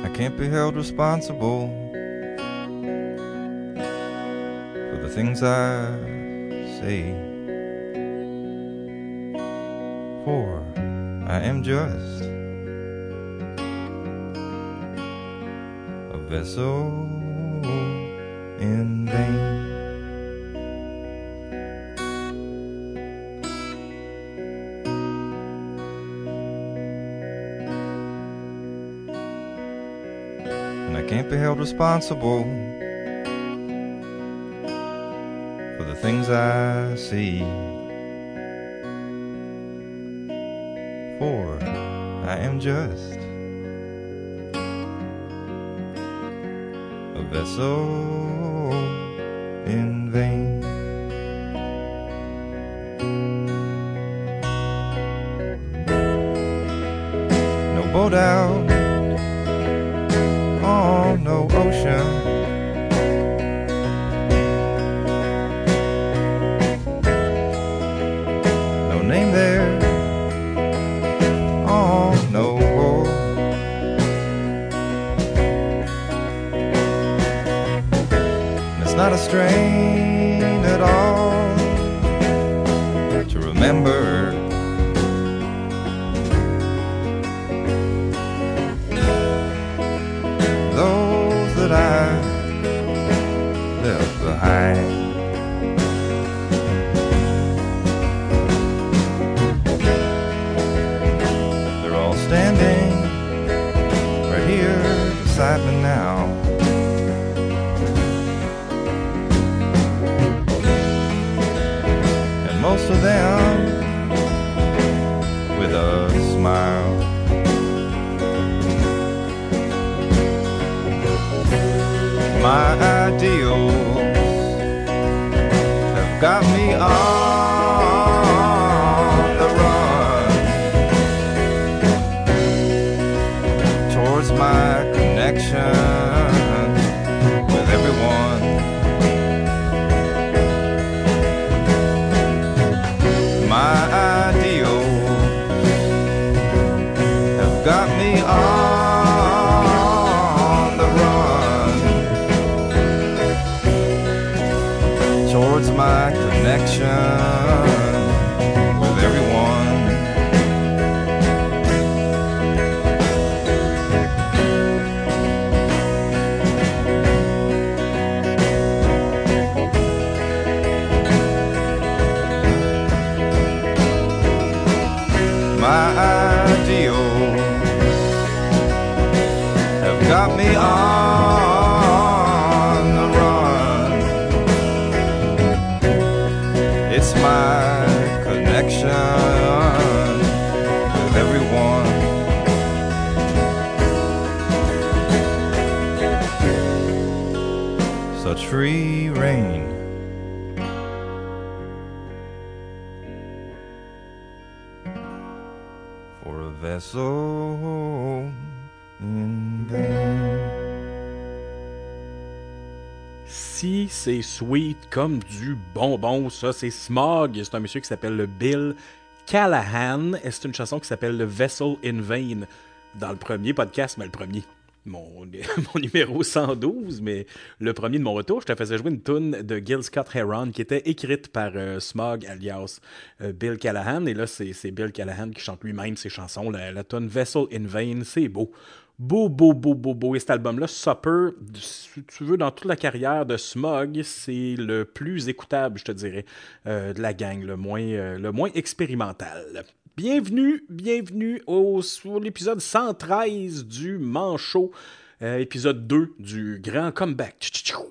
I can't be held responsible for the things I say, for I am just a vessel in vain. And I can't be held responsible for the things I see, for I am just a vessel in vain. No boat out on no ocean, no name there on no board. And it's not a strain at all to remember those that I left behind. They're all standing right here beside me now. And most of them with a smile. My ideals have got me on the run towards my connection with everyone. My ideals have got me on the run towards my connection with everyone. My ideals have got me on the run. It's my connection with everyone. Such free reign. For a vessel in vain. Si c'est sweet comme du bonbon, ça c'est Smog. C'est un monsieur qui s'appelle Bill Callahan et c'est une chanson qui s'appelle The Vessel in Vain. Dans le premier podcast, mais le premier, mon numéro 112, mais le premier de mon retour, je te faisais jouer une toune de Gil Scott-Heron qui était écrite par Smog alias Bill Callahan. Et là, c'est Bill Callahan qui chante lui-même ses chansons. La toune Vessel in Vain, c'est beau. Beau, beau, beau, beau, beau. Et cet album-là, Supper, si tu veux, dans toute la carrière de Smog, c'est le plus écoutable, je te dirais, de la gang, le moins expérimental. Bienvenue sur l'épisode 113 du Manchot, épisode 2 du grand comeback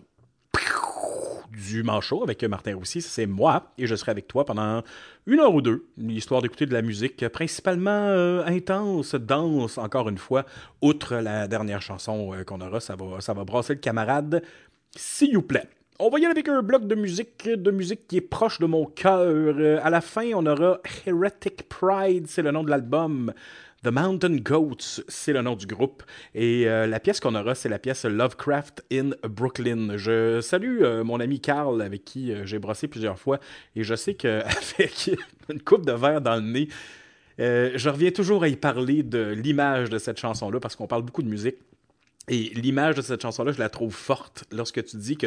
du Manchot avec Martin Roussy, c'est moi, et je serai avec toi pendant 1 heure ou 2, histoire d'écouter de la musique principalement intense, dense, encore une fois, outre la dernière chanson qu'on aura, ça va brasser le camarade, s'il vous plaît. On va y aller avec un bloc de musique qui est proche de mon cœur. À la fin, on aura Heretic Pride, c'est le nom de l'album. The Mountain Goats, c'est le nom du groupe. Et la pièce qu'on aura, c'est la pièce Lovecraft in Brooklyn. Je salue mon ami Carl, avec qui j'ai brossé plusieurs fois. Et je sais qu'avec une coupe de verre dans le nez, je reviens toujours à y parler de l'image de cette chanson-là, parce qu'on parle beaucoup de musique. Et l'image de cette chanson-là, je la trouve forte lorsque tu dis que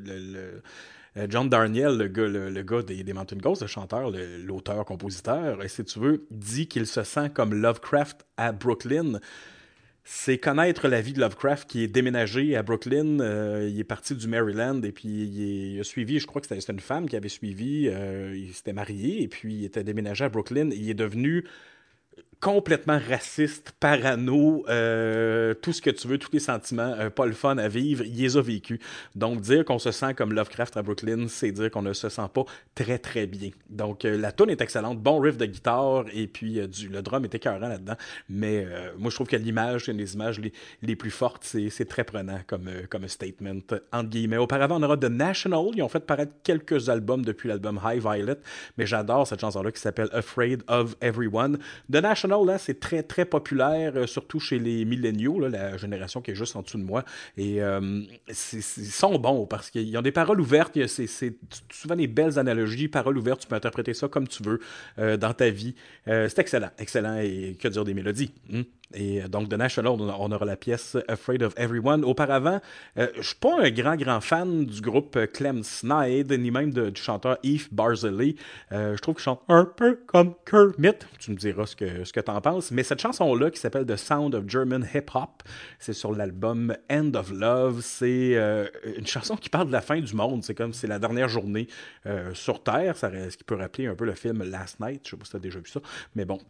John Darnielle, le gars des Mountain Ghosts, le chanteur, l'auteur, compositeur, et si tu veux, dit qu'il se sent comme Lovecraft à Brooklyn. C'est connaître la vie de Lovecraft qui est déménagé à Brooklyn. Il est parti du Maryland et puis il a suivi, je crois que c'était une femme qui avait suivi, il s'était marié et puis il était déménagé à Brooklyn et il est devenu complètement raciste, parano, tout ce que tu veux, tous les sentiments, pas le fun à vivre, il les a vécus. Donc, dire qu'on se sent comme Lovecraft à Brooklyn, c'est dire qu'on ne se sent pas très, très bien. Donc, la tune est excellente, bon riff de guitare, et puis le drum est écœurant là-dedans. Mais moi, je trouve que l'image, c'est une des images les plus fortes, c'est très prenant comme statement, entre guillemets. Auparavant, on aura The National, ils ont fait paraître quelques albums depuis l'album High Violet, mais j'adore cette chanson-là qui s'appelle Afraid of Everyone. The National, là, c'est très, très populaire, surtout chez les milléniaux, là, la génération qui est juste en dessous de moi. Et ils sont bons parce qu'ils ont des paroles ouvertes. C'est souvent des belles analogies, paroles ouvertes. Tu peux interpréter ça comme tu veux dans ta vie. C'est excellent, excellent. Et que dire des mélodies. Et donc, The National, on aura la pièce Afraid of Everyone. Auparavant, je suis pas un grand fan du groupe Clem Snide, ni même du chanteur Eve Barzilay. Je trouve qu'il chante un peu comme Kermit. Tu me diras ce que t'en penses. Mais cette chanson-là, qui s'appelle The Sound of German Hip Hop, c'est sur l'album End of Love. C'est une chanson qui parle de la fin du monde. C'est comme c'est la dernière journée sur Terre. Ce qui peut rappeler un peu le film Last Night. Je sais pas si t'as déjà vu ça. Mais bon.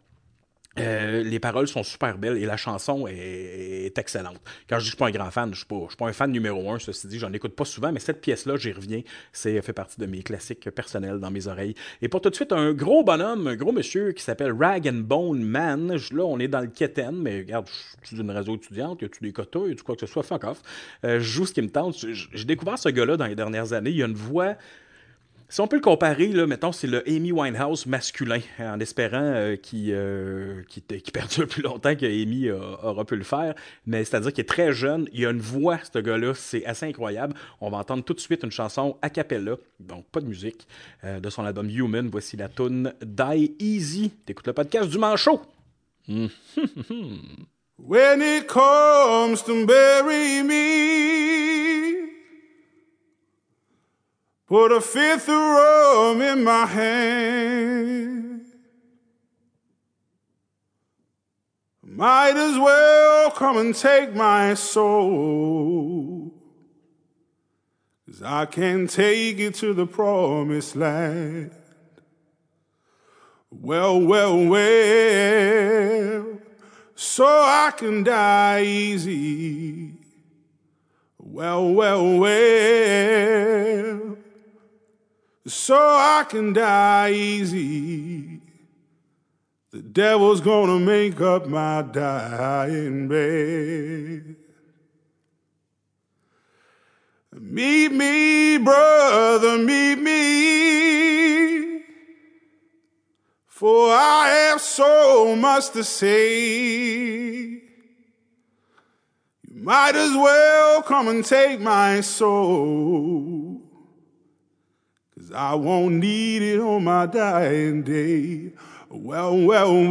Les paroles sont super belles et la chanson est excellente. Quand je dis que je suis pas un grand fan, je suis pas un fan numéro 1, ceci dit, j'en écoute pas souvent, mais cette pièce-là, j'y reviens, fait partie de mes classiques personnels dans mes oreilles. Et pour tout de suite, un gros bonhomme, un gros monsieur qui s'appelle Rag and Bone Man. Là, on est dans le Keten, mais regarde, je suis d'une réseau étudiante, y a-tu des quotas, y a-tu quoi que ce soit, fuck off. Je joue ce qui me tente. J'ai découvert ce gars-là dans les dernières années, il a une voix... Si on peut le comparer, là, mettons, c'est le Amy Winehouse masculin, en espérant qu'il perdure plus longtemps que Amy aura pu le faire. Mais c'est-à-dire qu'il est très jeune, il a une voix, ce gars-là, c'est assez incroyable. On va entendre tout de suite une chanson a cappella, donc pas de musique, de son album Human. Voici la tune Die Easy. T'écoutes le podcast du Manchot. When it comes to bury me, put a fifth of rum in my hand. Might as well come and take my soul, 'cause I can take it to the promised land. Well, so I can die easy. Well, so I can die easy. The devil's gonna make up my dying bed. Meet me, brother, meet me, for I have so much to say. You might as well come and take my soul, 'cause I won't need it on my dying day. Well,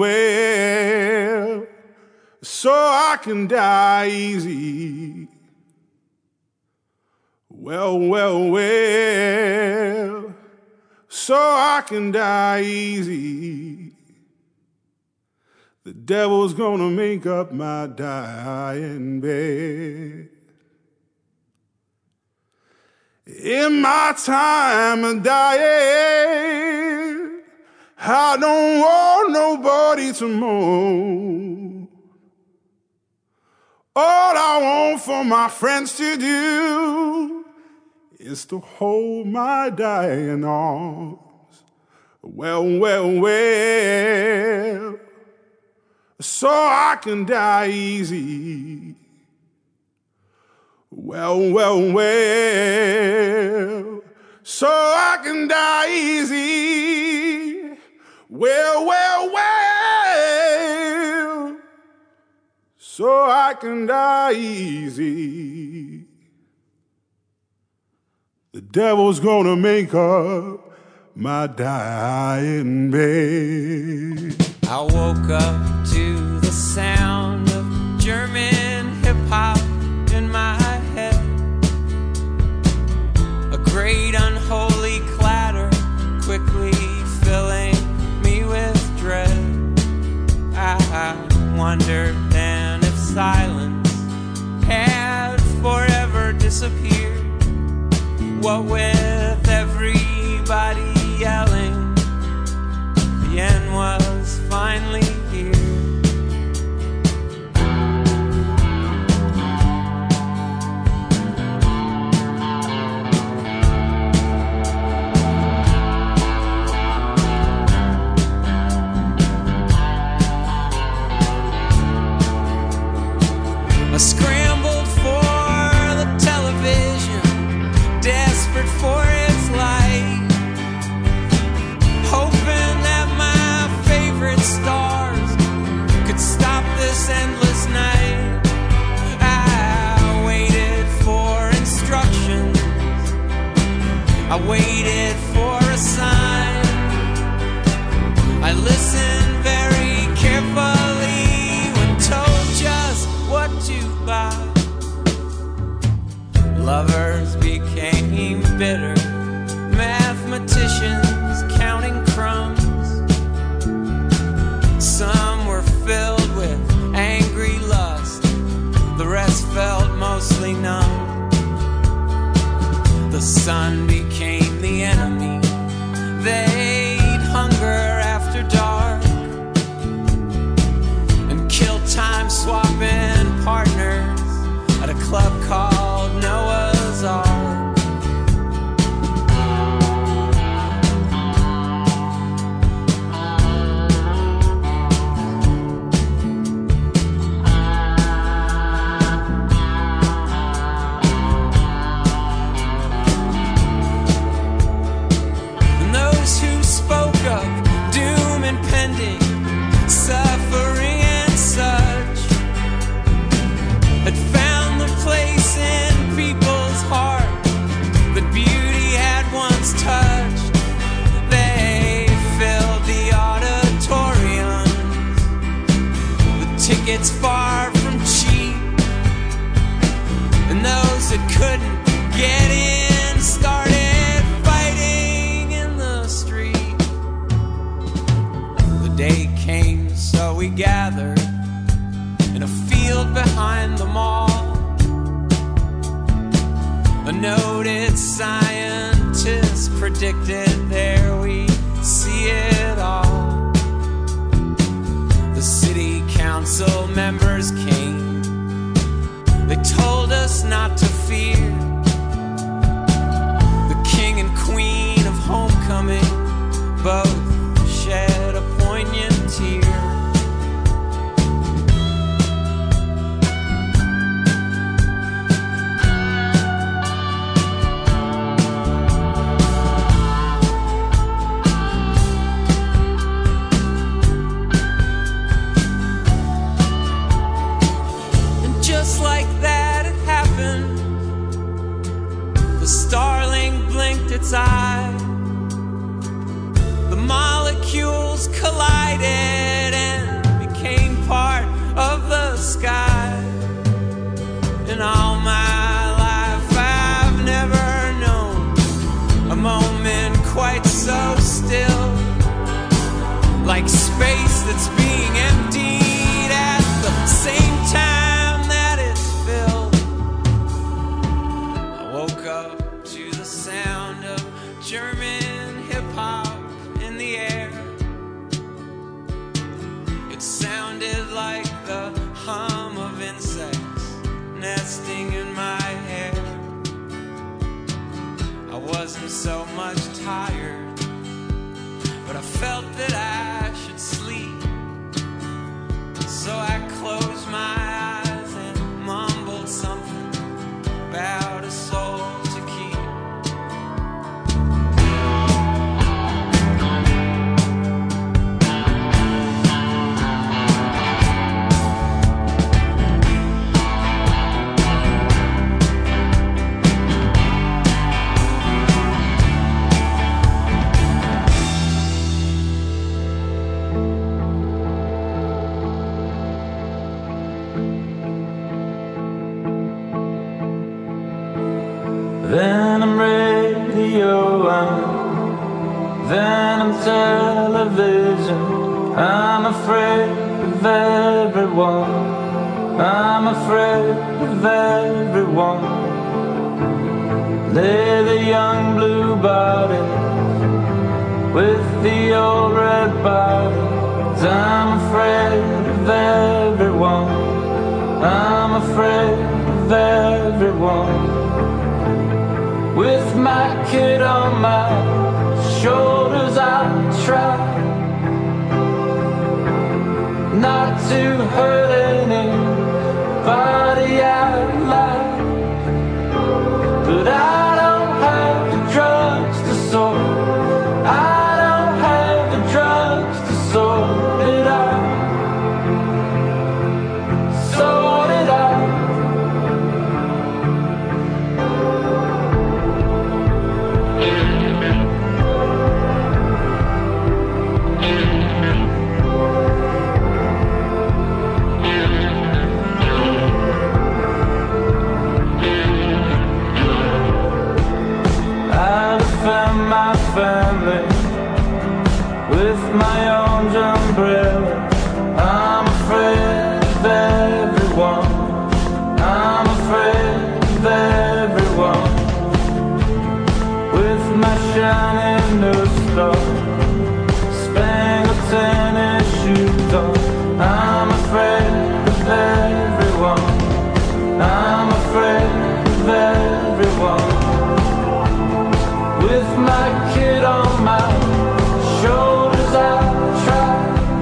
so I can die easy. Well, so I can die easy. The devil's gonna make up my dying bed. In my time of dying, I don't want nobody to mourn. All I want for my friends to do is to hold my dying arms. Well, so I can die easy. Well, so I can die easy. Well, so I can die easy. The devil's gonna make up my dying bed. I woke up to the sound of German hip-hop disappeared. What with everybody yelling, the end was finally here. I scrambled for the television, desperate for its light, hoping that my favorite stars could stop this endless night. I waited for instructions, I waited for a sign, I listened very carefully when told just what to buy. Lovers became bitter, mathematicians counting crumbs. Some were filled with angry lust, the rest felt mostly numb. The sun became the enemy, they'd hunger after dark and kill time swapping partners at a club called Noah's Ark. And those who spoke of doom impending, suffering and such, had found the place in people's heart that beauty had once touched. They filled the auditoriums with tickets far from cheap, and those that couldn't get in started fighting in the street. The day came, so we gathered in a field behind the mall. A noted scientist predicted there we'd see it all. The city council members came, they told us not to fear. The king and queen of homecoming both shed a poignant tear. Just like that it happened, the starling blinked its eye, the molecules collided and became part of the sky. In all my life I've never known a moment quite so still, like space that's being emptied at the same time. German hip-hop in the air. It sounded like the hum of insects nesting in my hair. I wasn't so much tired, but I felt that I should sleep. So I closed my eyes and mumbled something about a soul to keep. Then I'm radio, then I'm television. I'm afraid of everyone, I'm afraid of everyone. lay the young blue body with the old red bodies. I'm afraid of everyone. I'm afraid of everyone. With my kid on my shoulders, I try not to hurt anybody I like, but I don't have the drugs to sort. I don't have the drugs to sort it out. Sort it out. My family with my own umbrella. I'm afraid of everyone. I'm afraid of everyone. With my shiny new star, spangled tennis shoes on. I'm afraid of everyone. I'm afraid of everyone. With my kid on my shoulders, I try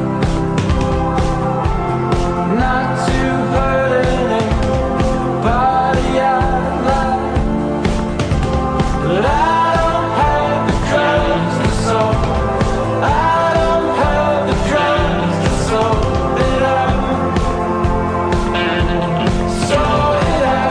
not to hurt anybody I like, but I don't have the drugs to sort. I don't have the drugs to sort it out. Sort it out.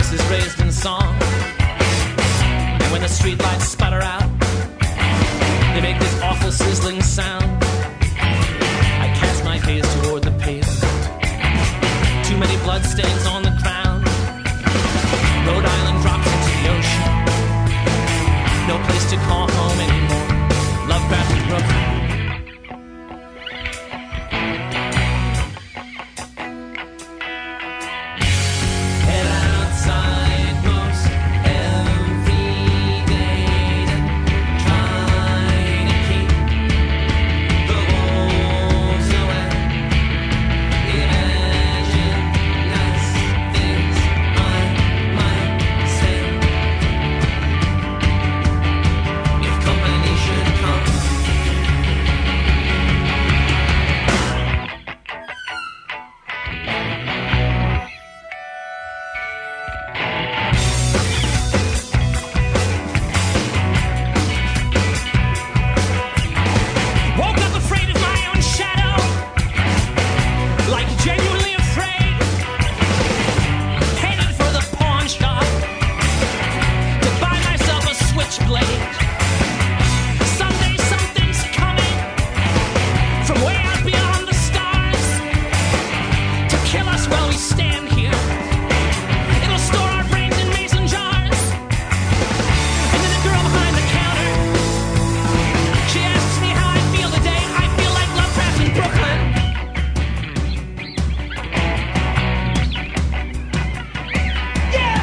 When the streetlights sputter out They make this awful sizzling sound. I cast my gaze toward the pavement. Too many bloodstains on the ground. Rhode Island drops into the ocean. No place to call home anymore. Lovecraft in Brooklyn. Head outside most every day to try to keep the wolves away. Imagine nice things I might say if company should come. Woke up afraid of my own shadow, like genuinely afraid. Headed for the pawn shop to buy myself a switchblade. Someday something's coming from way out beyond the stars to kill us while we stand here. It'll store our brains in mason jars. And then the girl behind the counter, she asks me how I feel today. I feel like Lovecraft in Brooklyn. Yeah!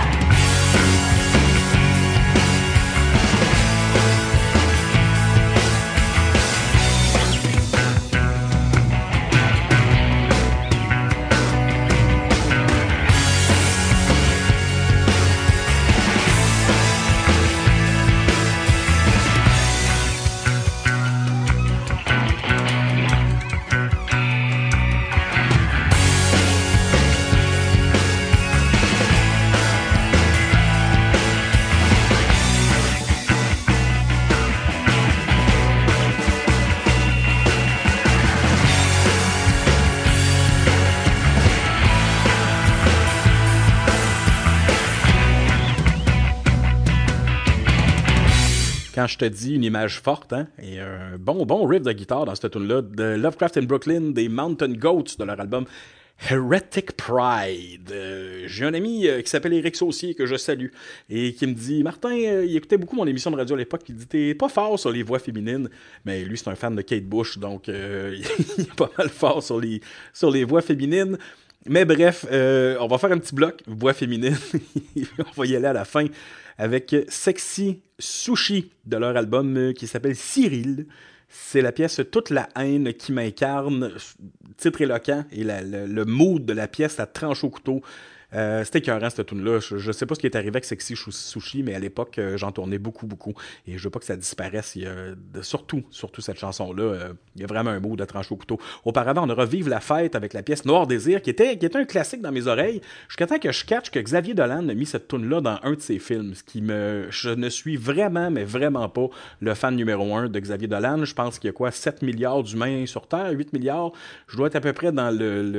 Quand je te dis une image forte, hein, et un bon riff de guitare dans cette tune-là, de Lovecraft in Brooklyn, des Mountain Goats de leur album Heretic Pride. J'ai un ami qui s'appelle Éric Saucier, que je salue, et qui me dit, Martin, il écoutait beaucoup mon émission de radio à l'époque, puis il dit, t'es pas fort sur les voix féminines, mais lui, c'est un fan de Kate Bush, donc il est pas mal fort sur les voix féminines. Mais bref, on va faire un petit bloc, voix féminine, on va y aller à la fin, avec Sexy Sushi de leur album qui s'appelle Cyril. C'est la pièce Toute la haine qui m'incarne, titre éloquent, et le mood de la pièce, ça tranche au couteau. C'était écœurant cette tune-là. Je sais pas ce qui est arrivé avec Sexy Sushi, mais à l'époque, j'en tournais beaucoup. Et je veux pas que ça disparaisse. Surtout cette chanson-là, il y a vraiment un mood de tranche au couteau. Auparavant, on aura Vive la fête avec la pièce Noir Désir, qui était un classique dans mes oreilles, jusqu'à temps que je catch que Xavier Dolan a mis cette tune-là dans un de ses films. Je ne suis vraiment, mais vraiment pas le fan numéro 1 de Xavier Dolan. Je pense qu'il y a quoi, 7 milliards d'humains sur Terre, 8 milliards. Je dois être à peu près dans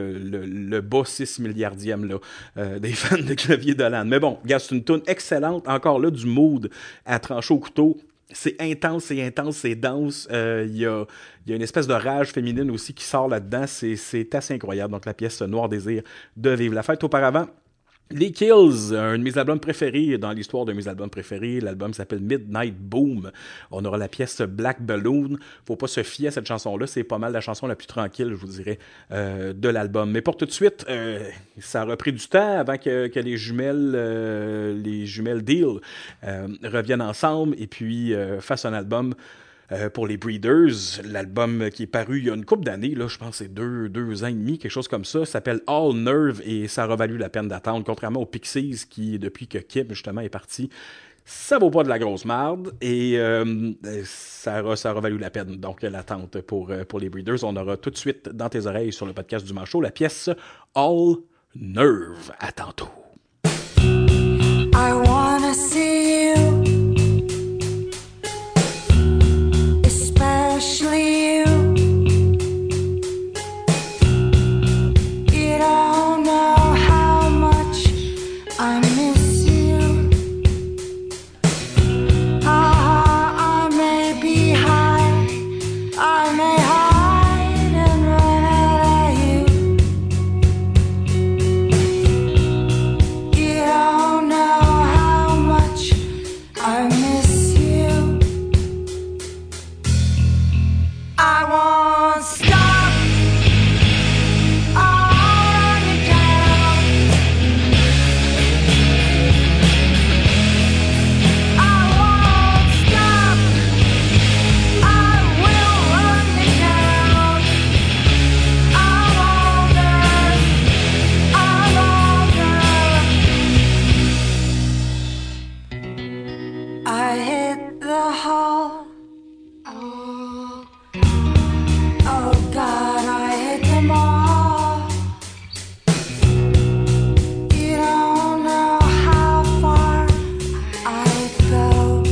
le bas 6 milliardième, là. Des fans de Xavier Dolan. Mais bon, regarde, c'est une toune excellente. Encore là, du mood à trancher au couteau. C'est intense, c'est dense. Il y a une espèce de rage féminine aussi qui sort là-dedans. C'est assez incroyable. Donc, la pièce Noir Désir de Vive la fête. Auparavant, les Kills, un de mes albums préférés dans l'histoire de mes albums préférés. L'album s'appelle Midnight Boom. On aura la pièce Black Balloon. Faut pas se fier à cette chanson-là. C'est pas mal la chanson la plus tranquille, je vous dirais, de l'album. Mais pour tout de suite, ça a repris du temps avant que les jumelles Deal reviennent ensemble et puis fassent un album pour les Breeders. L'album qui est paru il y a une couple d'années, là, je pense que c'est 2 ans et demi, quelque chose comme ça, s'appelle All Nerve et ça aura valu la peine d'attendre, contrairement aux Pixies qui, depuis que Kim justement est parti, ça vaut pas de la grosse marde et ça aura valu la peine, donc l'attente pour les Breeders. On aura tout de suite dans tes oreilles sur le podcast du Manchot la pièce All Nerve. À tantôt. I wanna see you, especially you. You don't know how much I miss you. I may be high hit the hall. Oh God, I hit them all. You don't know how far I'd go.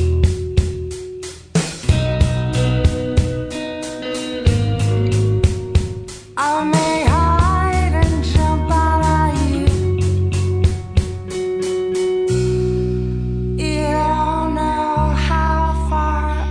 I may hide and jump out at you. You don't know how far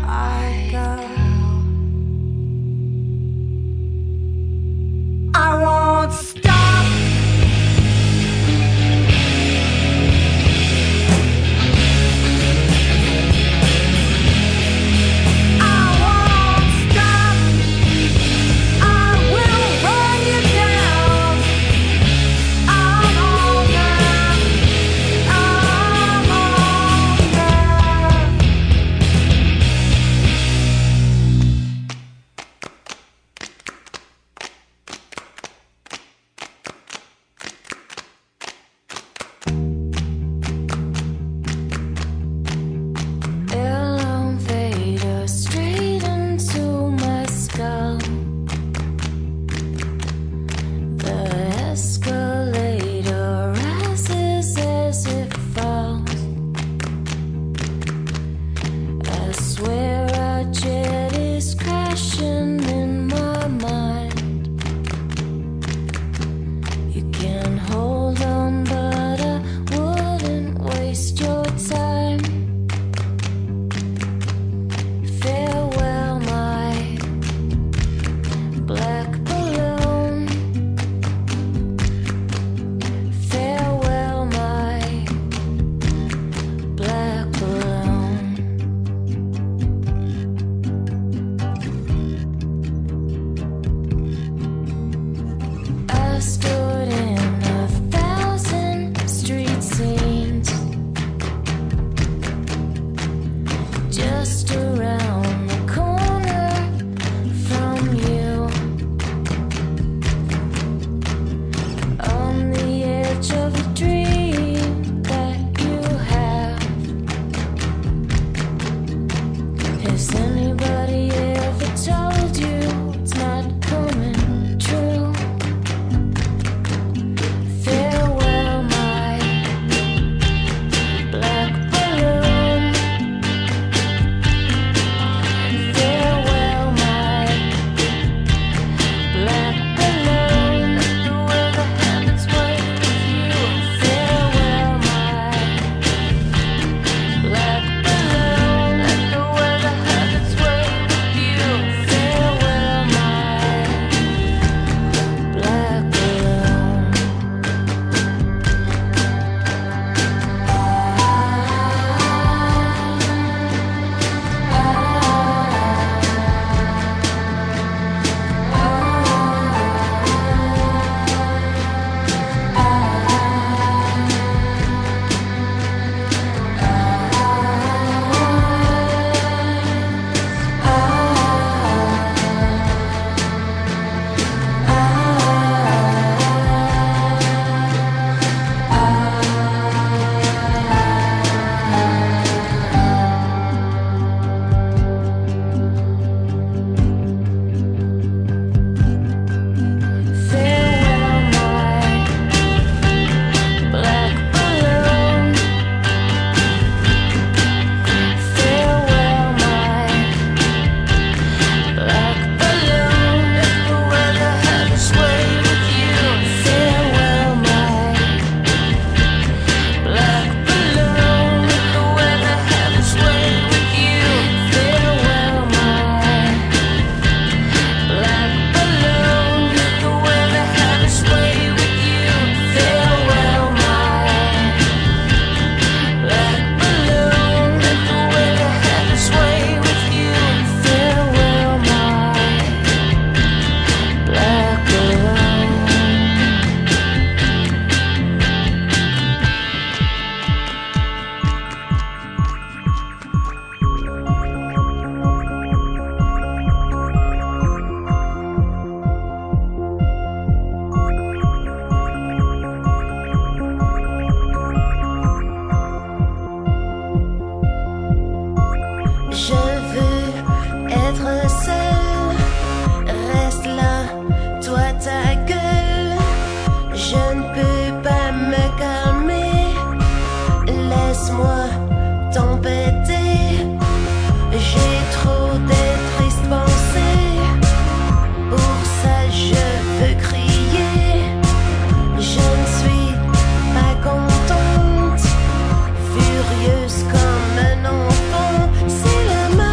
Je veux être seul. Reste là, toi ta gueule. Je ne peux pas me calmer. Laisse-moi t'embêter. J'ai trop de tristes pensées. Pour ça je veux crier. Je ne suis pas contente. Furieuse comme un enfant. C'est la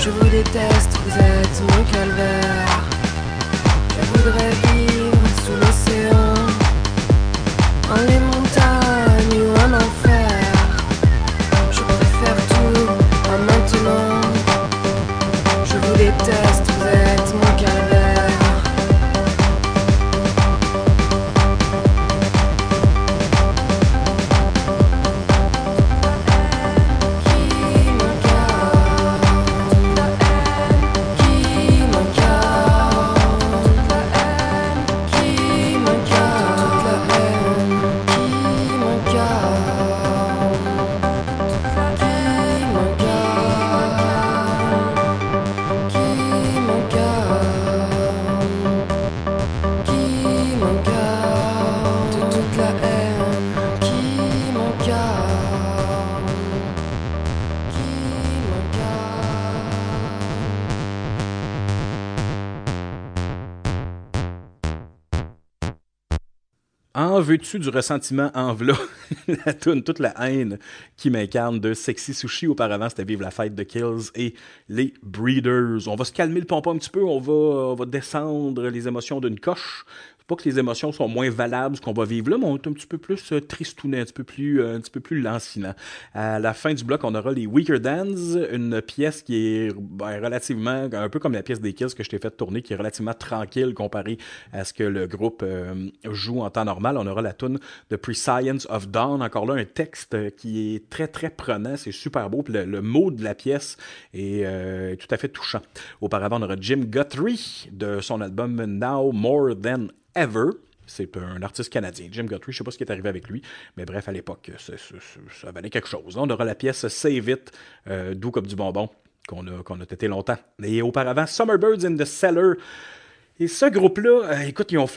Je vous déteste, vous êtes mon calvaire. Je voudrais vivre sous l'océan, dans les montagnes ou en enfer. Je préfère tout à maintenant. Je vous déteste, vous êtes mon calvaire. En veux-tu du ressentiment en v'là? La toune, toute la haine qui m'incarne de Sexy Sushi. Auparavant, c'était Vive la fête de Kills et les Breeders. On va se calmer le pompon un petit peu, on va descendre les émotions d'une coche. Pas que les émotions sont moins valables, ce qu'on va vivre là, mais on est un petit peu plus tristounet, un petit peu plus lancinant. À la fin du bloc, on aura les Weaker Dans, une pièce qui est relativement, un peu comme la pièce des Kills que je t'ai fait tourner, qui est relativement tranquille comparée à ce que le groupe joue en temps normal. On aura la tune de Prescience of Dawn, encore là un texte qui est très très prenant, c'est super beau, puis le mot de la pièce est tout à fait touchant. Auparavant, on aura Jim Guthrie de son album Now More Than Ever. C'est un artiste canadien, Jim Guthrie. Je ne sais pas ce qui est arrivé avec lui, mais bref, à l'époque, ça valait quelque chose. On aura la pièce Save It, doux comme du bonbon, qu'on a têté longtemps. Et auparavant, Summerbirds in the Cellar. Et ce groupe-là, écoute, ils ont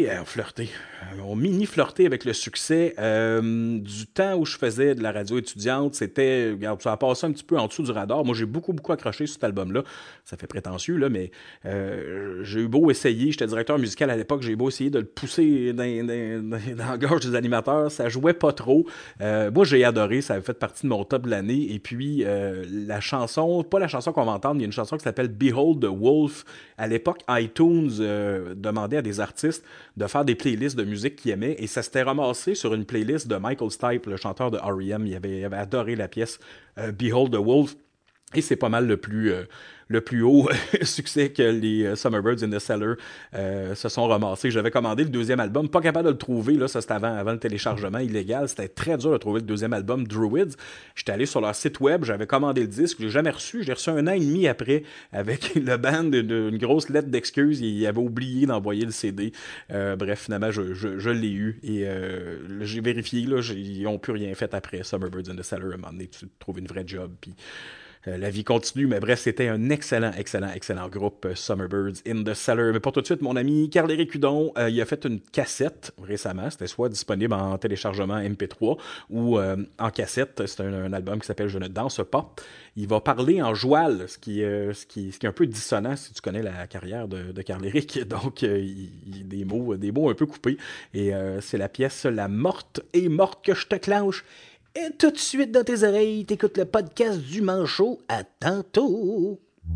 ont mini-flirté avec le succès. Du temps où je faisais de la radio étudiante, regarde, ça a passé un petit peu en dessous du radar. Moi, j'ai beaucoup accroché sur cet album-là. Ça fait prétentieux, là, mais j'ai eu beau essayer. J'étais directeur musical à l'époque. J'ai beau essayer de le pousser dans la gorge des animateurs. Ça jouait pas trop. Moi, j'ai adoré. Ça avait fait partie de mon top de l'année. Et puis, la chanson, pas la chanson qu'on va entendre, il y a une chanson qui s'appelle Behold the Wolf. À l'époque, iTunes demandait à des artistes de faire des playlists de musique qu'ils aimaient et ça s'était ramassé sur une playlist de Michael Stipe, le chanteur de R.E.M. Il avait adoré la pièce Behold the Wolf et c'est pas mal le plus haut succès que les Summerbirds in the Cellar se sont ramassés. J'avais commandé le deuxième album, pas capable de le trouver, là, ça c'était avant le téléchargement illégal, c'était très dur de trouver le deuxième album, Druids. J'étais allé sur leur site web, j'avais commandé le disque, je l'ai jamais reçu, j'ai reçu 1 an et demi après avec le band une grosse lettre d'excuses, il avait oublié d'envoyer le CD. Bref, finalement, je l'ai eu et j'ai vérifié, là, ils n'ont plus rien fait après Summerbirds in the Cellar. À un moment donné, tu trouves une vraie job, puis la vie continue, mais bref, c'était un excellent groupe, Summerbirds in the Cellar. Mais pour tout de suite, mon ami Carl-Éric Hudon, il a fait une cassette récemment, c'était soit disponible en téléchargement MP3 ou en cassette, c'est un album qui s'appelle Je ne danse pas. Il va parler en joual, ce qui est un peu dissonant si tu connais la carrière de Carl-Éric, donc des mots un peu coupés. Et c'est la pièce La morte est morte que je te clenche. Et tout de suite dans tes oreilles, t'écoutes le podcast du Manchot. À tantôt!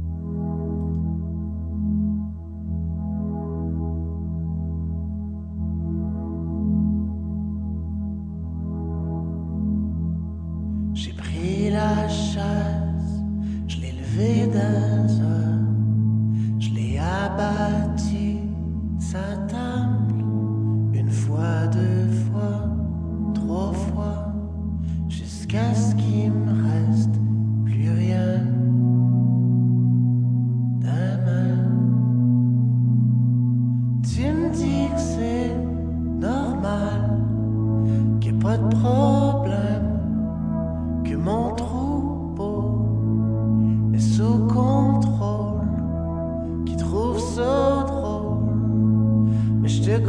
J'ai pris la chasse, je l'ai levée d'un heure, je l'ai abattu, sa table, 1 fois, 2 fois, 3 fois. Jusqu'à ce qu'il me reste plus rien d'un main. Tu me dis que c'est normal, qu'il n'y a pas de problème, que mon troupeau est sous contrôle, qu'il trouve ça drôle, mais je te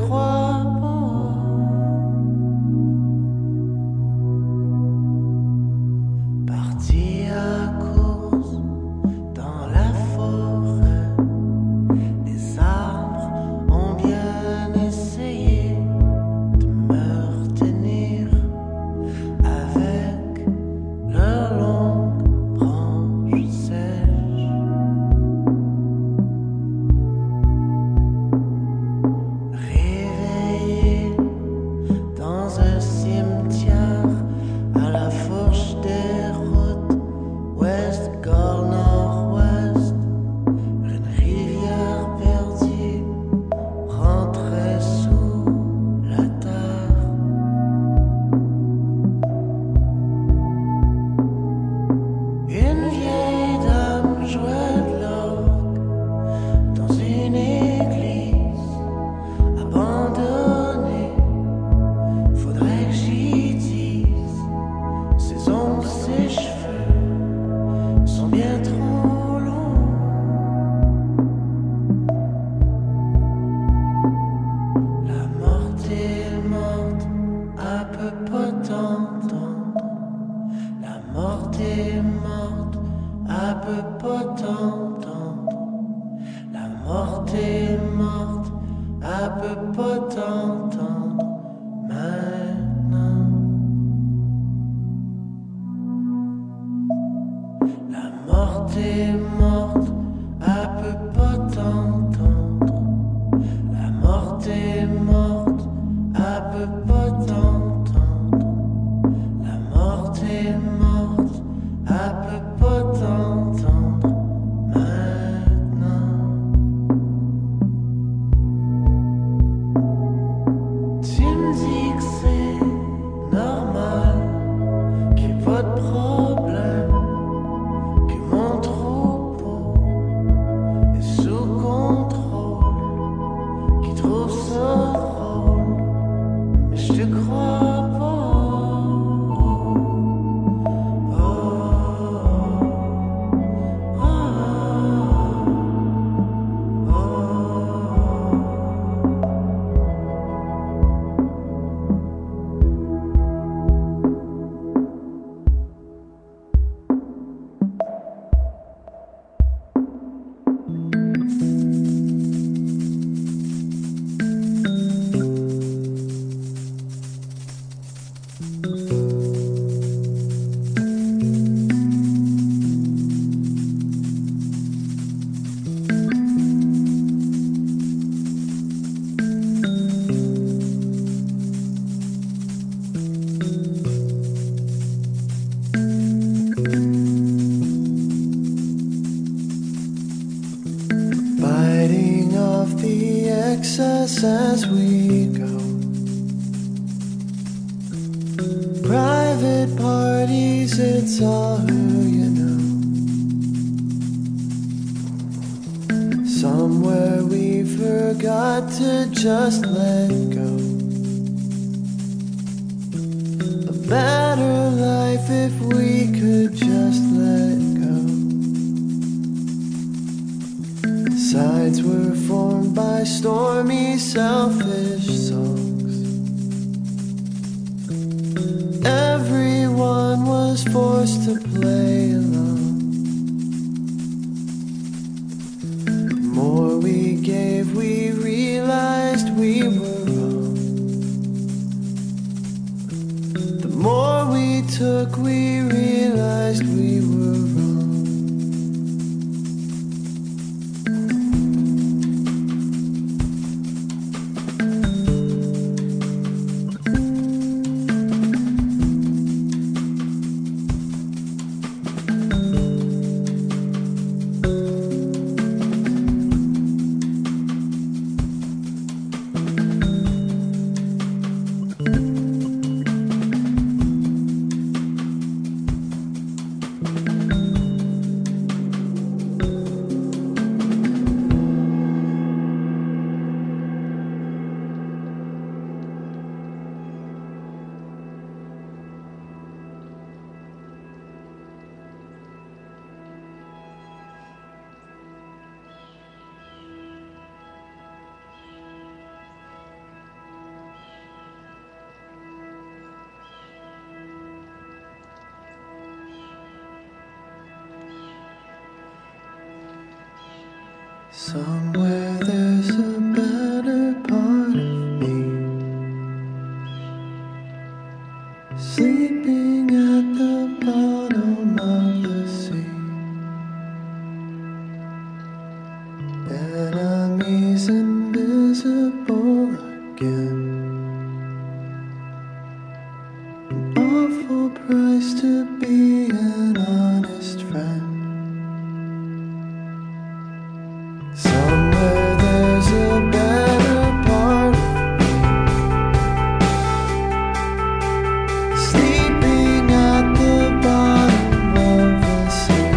t'entendre. La morte est morte, elle peut pas t'entendre maintenant. La morte est morte, elle peut pas t'entendre. La morte est morte, elle peut pas t'entendre. La morte est morte, elle peut pas t'entendre maintenant. Tu me dis que c'est normal, qu'il n'y ait pas de problème, que mon troupeau est sous contrôle, qu'il trouve ça drôle, mais je te crois pas. Oh, oh, oh, oh. Biting off the excess as we go. Private parties, it's all who you know. Somewhere we forgot to just let go. A better life if we could just let go. Sides were formed by stormy, selfish songs. Everyone was forced to play along. The more we gave, we realized we were wrong. The more we took, we realized we were wrong. Somewhere there's a better part of me, sleeping at the bottom of the sea. Enemies invisible again. An awful price to be an honest friend. Somewhere there's a better part of me, sleeping at the bottom of the sea.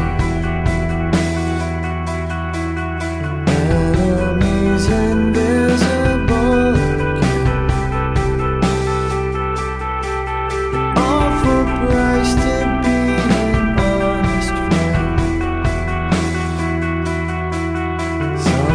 Enemies invisible again. Awful price to be an honest friend.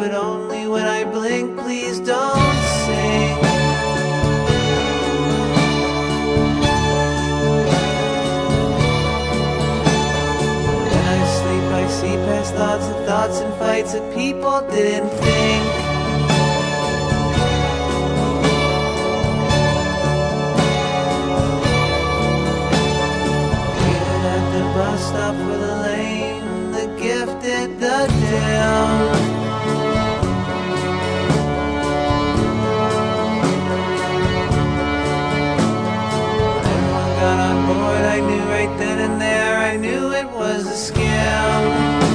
but only when I blink. Please don't sing. When I sleep, I see past thoughts and thoughts and fights that people didn't think. Bus stop for the lame, the gifted, the damned. Everyone got on board, I knew right then and there, I knew it was a scam.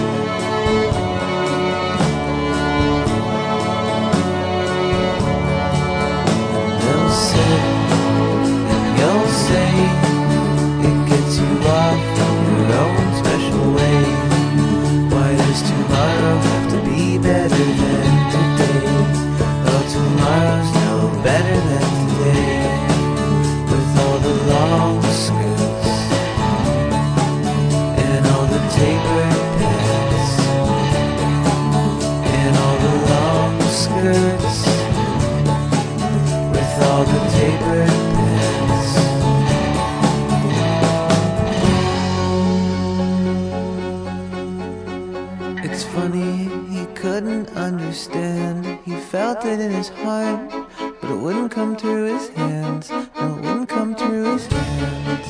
They'll say, and you'll say, it gets you off your own special way. Why does tomorrow have to be better than today? Oh, tomorrow's no better than today. With all the long skirts and all the tapered pants and all the long skirts with all the tapered pants. It's funny, he couldn't understand. He felt it in his heart, but it wouldn't come through his hands. No, it wouldn't come through his hands.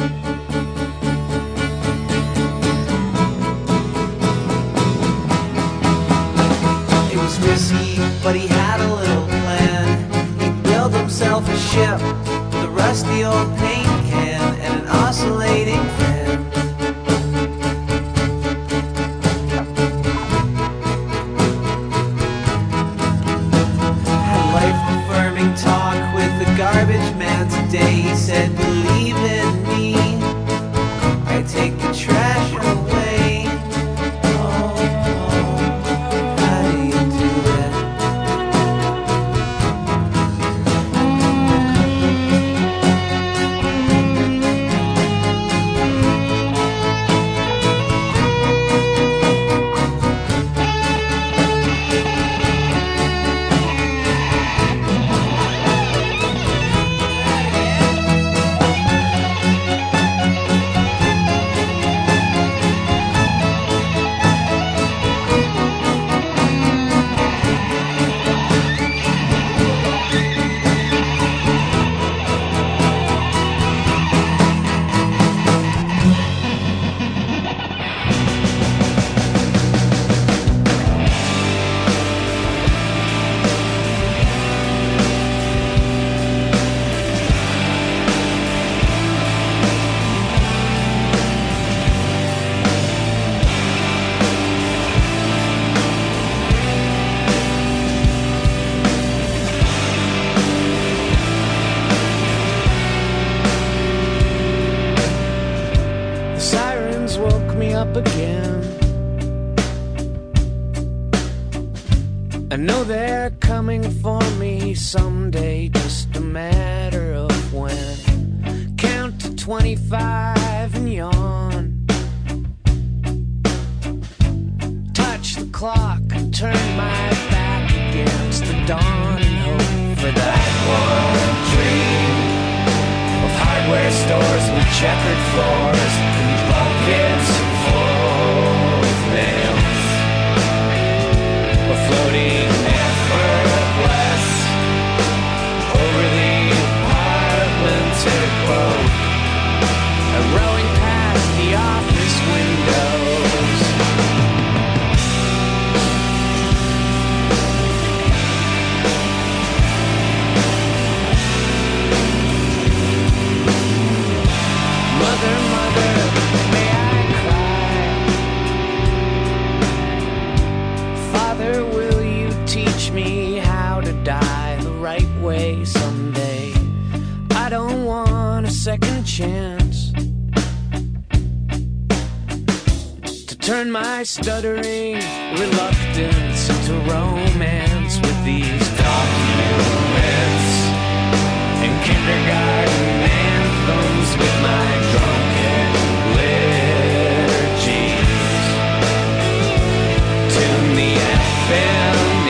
It was risky, but he had a little plan. He'd build himself a ship with a rusty old paint can and an oscillating fan. Talk with the garbage man today. He said, believe in me, I take the trash away. Oh, how do you do that? Again, I know they're coming for me someday, just a matter of when. Count to 25 and yawn. Touch the clock and turn my back against the dawn and hope for that one dream of hardware stores with checkered floors and buckets with nails, a floating effortless over the apartmented boat, a rowing past the office windows. Mother, mother, may I cry? Father, will you teach me how to die the right way someday? I don't want a second chance to turn my stuttering reluctance into romance with these documents and kindergarten anthems with my drunken liturgies. Tune the FM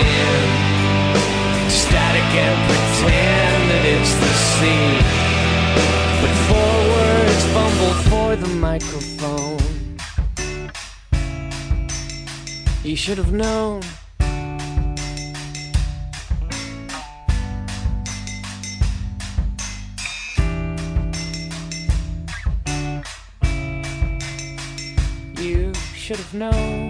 see. But forwards fumble for the microphone. You should have known. You should have known.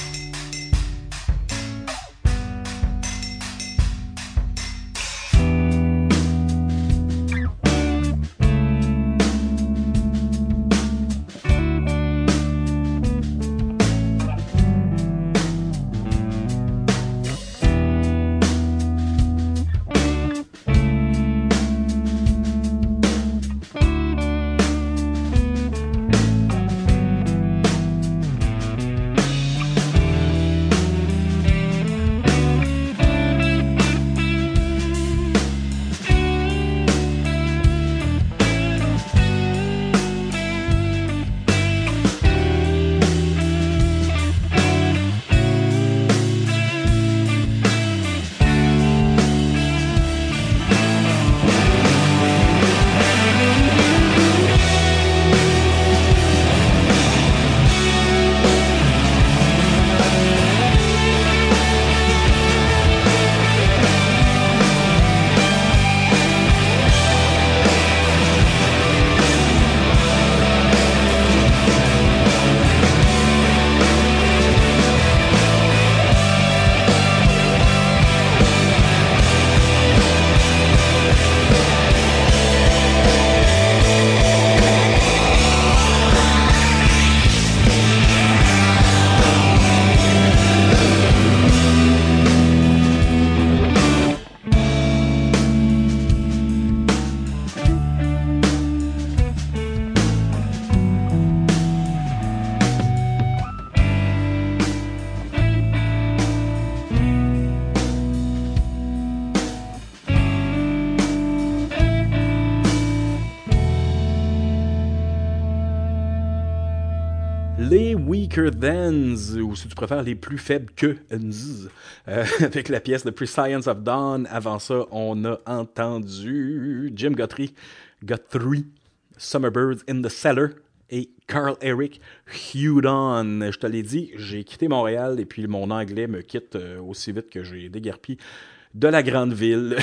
Les Weaker Thans, ou si tu préfères, les plus faibles que avec la pièce The Prescience of Dawn. Avant ça, on a entendu Jim Guthrie, Summerbirds in the Cellar, et Carl Eric Houdon. Je te l'ai dit, j'ai quitté Montréal et puis mon anglais me quitte aussi vite que j'ai déguerpi de la grande ville.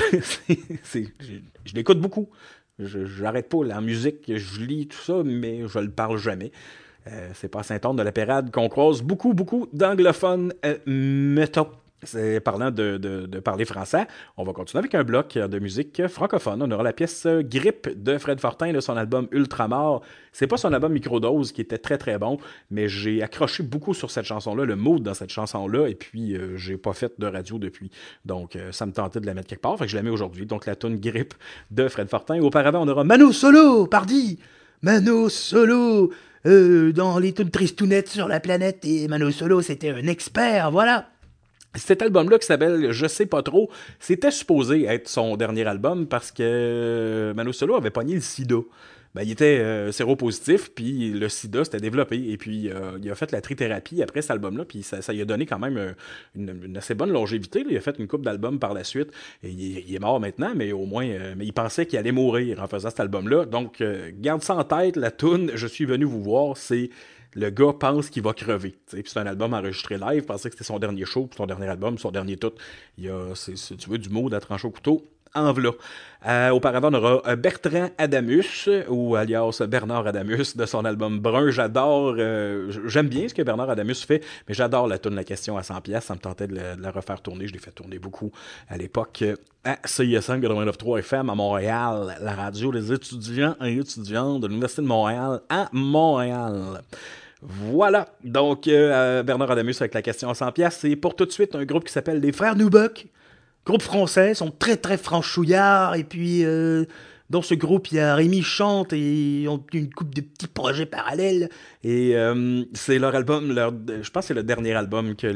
Je l'écoute beaucoup. J'arrête pas la musique, je lis tout ça, mais je le parle jamais. C'est pas à Saint-Anne de la Pérade qu'on croise beaucoup d'anglophones mettons. C'est parlant de parler français. On va continuer avec un bloc de musique francophone. On aura la pièce Grippe de Fred Fortin de son album Ultramar. C'est pas son album Microdose qui était très très bon, mais j'ai accroché beaucoup sur cette chanson-là, le mood dans cette chanson-là, et puis j'ai pas fait de radio depuis. Donc ça me tentait de la mettre quelque part, fait que je la mets aujourd'hui. Donc la tune Grippe de Fred Fortin. Auparavant, on aura Mano Solo, pardi! Mano Solo dans les tunes tristounettes sur la planète, et Mano Solo, c'était un expert, voilà! Cet album-là qui s'appelle Je sais pas trop, c'était supposé être son dernier album parce que Mano Solo avait pogné le sida. Ben, il était séropositif, puis le sida s'était développé. Et puis, il a fait la trithérapie après cet album-là, puis ça lui a donné quand même une assez bonne longévité. Là. Il a fait une couple d'albums par la suite. Et il est mort maintenant, mais au moins, mais il pensait qu'il allait mourir en faisant cet album-là. Donc, garde ça en tête, la toune « Je suis venu vous voir », c'est... Le gars pense qu'il va crever. Puis c'est un album enregistré live. Je pensais que c'était son dernier show, son dernier album, son dernier tout. Il y a, si tu veux, du mot à trancher au couteau. En v'là. Auparavant, on aura Bertrand Adamus, ou alias Bernard Adamus, de son album Brun. J'adore, j'aime bien ce que Bernard Adamus fait, mais j'adore la toune La Question à 100$. Ça me tentait de la refaire tourner. Je l'ai fait tourner beaucoup à l'époque à CISM 89.3 FM à Montréal, la radio des étudiants et étudiantes de l'Université de Montréal à Montréal. Voilà, donc Bernard Adamus avec La Question à 100$. C'est pour tout de suite un groupe qui s'appelle Les Frères Noubuck. Groupe français, sont très très franchouillards, et puis dans ce groupe il y a Rémi Chante et ils ont une couple de petits projets parallèles, et c'est leur album, je pense que c'est le dernier album que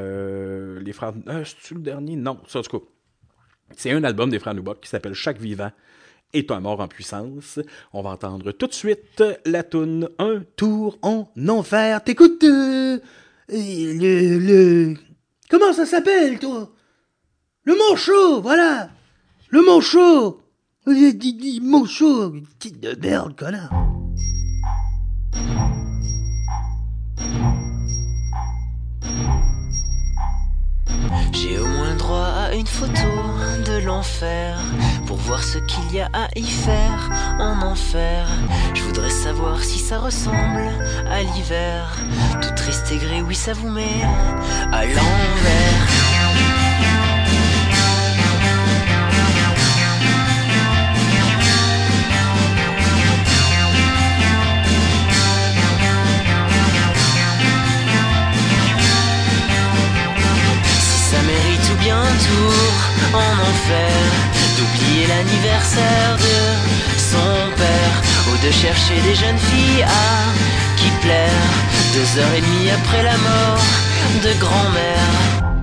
les frères... c'est-tu le dernier? Non, ça en tout cas. C'est un album des Frères Noubuck qui s'appelle Chaque vivant est un mort en puissance. On va entendre tout de suite la toune Un tour en enfer. T'écoutes comment ça s'appelle, toi? Le manchot, voilà. Le manchot. Dis mon chaud, petite de merde, connard. J'ai au moins droit à une photo de l'enfer pour voir ce qu'il y a à y faire en enfer. Je voudrais savoir si ça ressemble à l'hiver. Tout triste et gris, oui ça vous met à l'envers. Ça mérite ou bien un tour en enfer, d'oublier l'anniversaire de son père, ou de chercher des jeunes filles à qui plaire, 2h30 après la mort de grand-mère.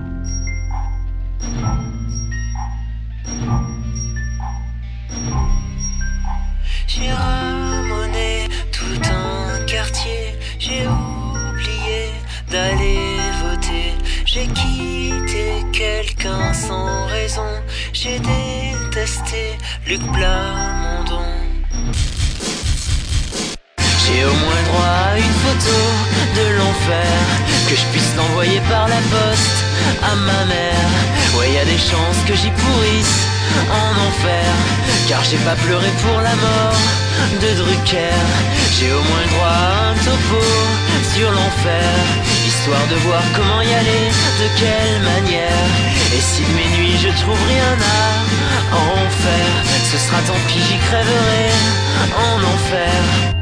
J'ai ramoné tout un quartier, j'ai oublié d'aller voter. J'ai quitté quelqu'un sans raison, j'ai détesté Luc Plamondon. J'ai au moins droit à une photo de l'enfer, que je puisse l'envoyer par la poste à ma mère. Ouais, y a des chances que j'y pourrisse en enfer, car j'ai pas pleuré pour la mort de Drucker. J'ai au moins droit à un topo sur l'enfer, histoire de voir comment y aller, de quelle manière. Et si de mes nuits je trouve rien à en faire, ce sera tant pis, j'y crèverai en enfer.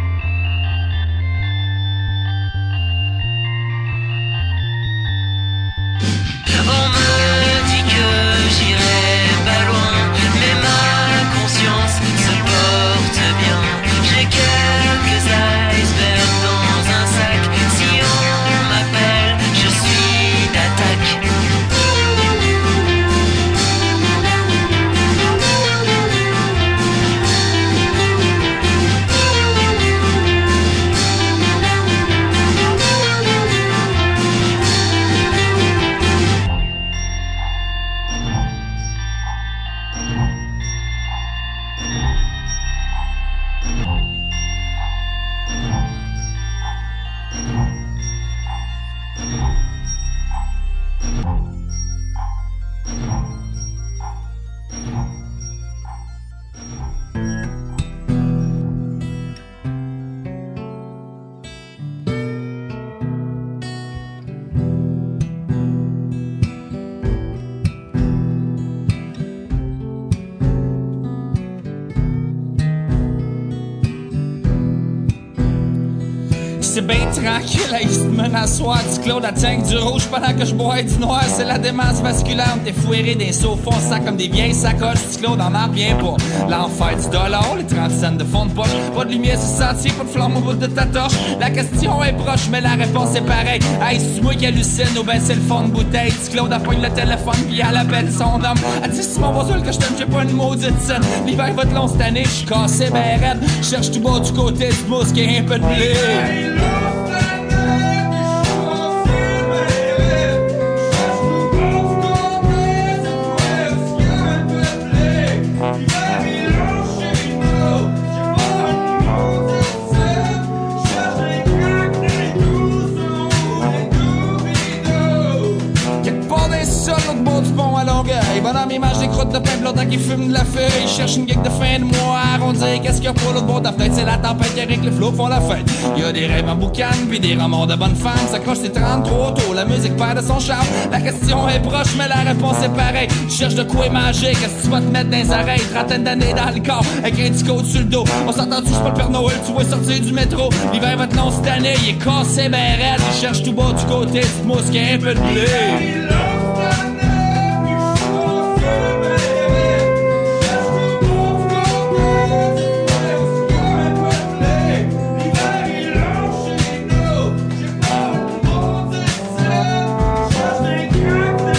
On me dit que j'irai pas loin, mais ma conscience se porte bien. J'ai quelques icebergs dans un sac, si on m'appelle, je suis d'attaque. C'est bien tranquille, là, il se mène à soir du Claude à tank du rouge pendant que je bois du noir. C'est la démence vasculaire, t'es foiré des sauts fonçants comme des vieilles sacoches. Du Claude en revient pas. L'enfer du dollar, les 30 cents de fond de poche. Pas de lumière sur sentier, pas de flamme au bout de ta torche. La question est proche, mais la réponse est pareille. Hey, c'est moi qui hallucine ou ben c'est le fond de bouteille. Du Claude appogne le téléphone pis elle appelle son homme. Elle dit c'est mon bosul que je t'aime, j'ai pas une maudite scène. L'hiver va être long cette année, j'suis cassé ben raide. Cherche tout bas du côté du mousse qui est un peu de blé. Bonhomme, il mange des croûtes de pain blanc qui fume de la feuille. Il cherche une geek de fin de mois. Arrondir, qu'est-ce qu'il y a pour l'autre bord de la fenêtre? C'est la tempête qui avec les flots font la fête. Il y a des rêves en boucan, puis des romans de bonnes femmes. S'accroche, c'est 33 tôt, la musique perd de son charme. La question est proche, mais la réponse est pareille. Tu cherches de quoi manger, qu'est-ce que tu vas te mettre dans les oreilles? Trentaine d'années dans le corps, avec un petit code sur le dos. On s'entend-tu, c'est pas le Père Noël, tu vois sortir du métro. L'hiver va être long cette année, il est cassé ben raide. Il cherche tout bas du côté du mousse qui est un peu de blé.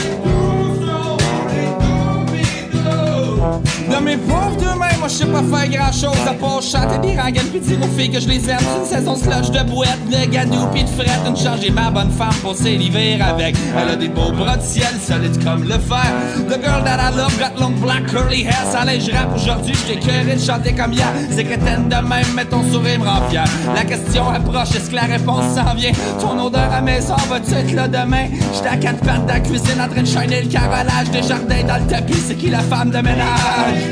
Moi je sais pas faire grand chose à part chanter des rengaines pis dire aux filles que je les aime. C'est une saison slush de boîte, de gadou pis de frette. Une charge et ma bonne femme pour l'hiver avec. Elle a des beaux bras de ciel solides comme le fer. The girl that I love got long black curly hair. Sans linge rap aujourd'hui, j't'ai curé de chanter comme hier. C'est crétaine de même, mais ton sourire me rend fier. La question approche, est-ce que la réponse s'en vient? Ton odeur à maison, vas-tu être là demain? J'étais à quatre pattes dans la cuisine en train de shiner le carrelage des jardins dans le tapis. C'est qui la femme de ménage?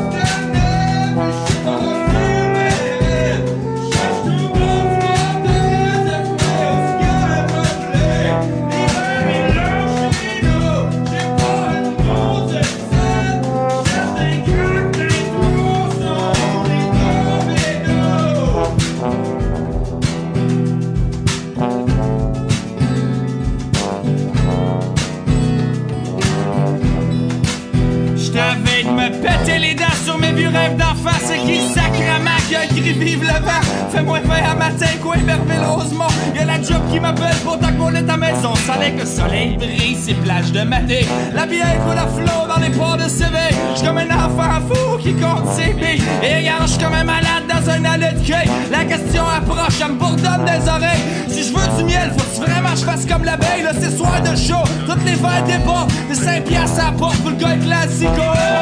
Péter les dents sur mes vieux rêves d'enfant. C'est qui sacrament qui a écrit vive le vent. Fais-moi faire un matin, quoi, Merville Rosemont. Y'a la job qui m'appelle pour t'accoler ta maison. Salé que le soleil brille, ces plages de maté. La bière coule à flot dans les ports de Séville. J'suis comme un enfant fou qui compte ses billes. Et regarde, j'suis comme un malade dans un allée de quai. La question approche, elle me bourdonne des oreilles. Si je veux du miel, faut-tu vraiment je fasse comme l'abeille? Là, c'est soir de show, toutes les verres débordent. Des 5 piastres à la porte pour le gars classico.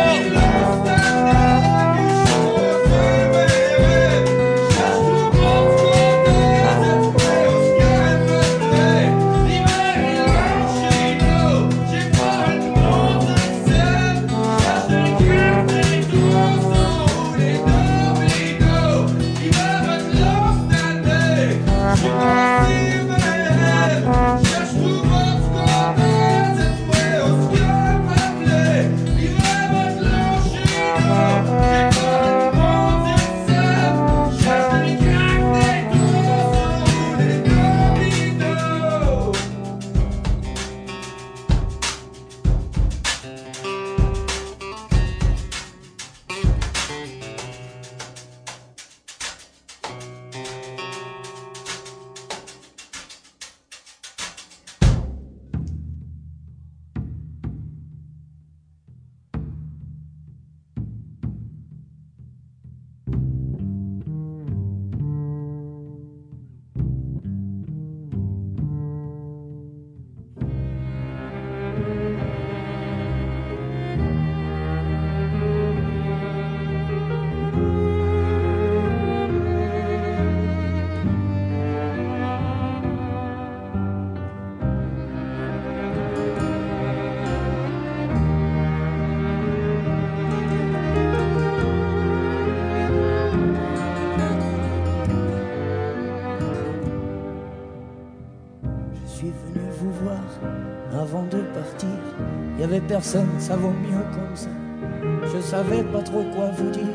Personne, ça vaut mieux comme ça. Je savais pas trop quoi vous dire.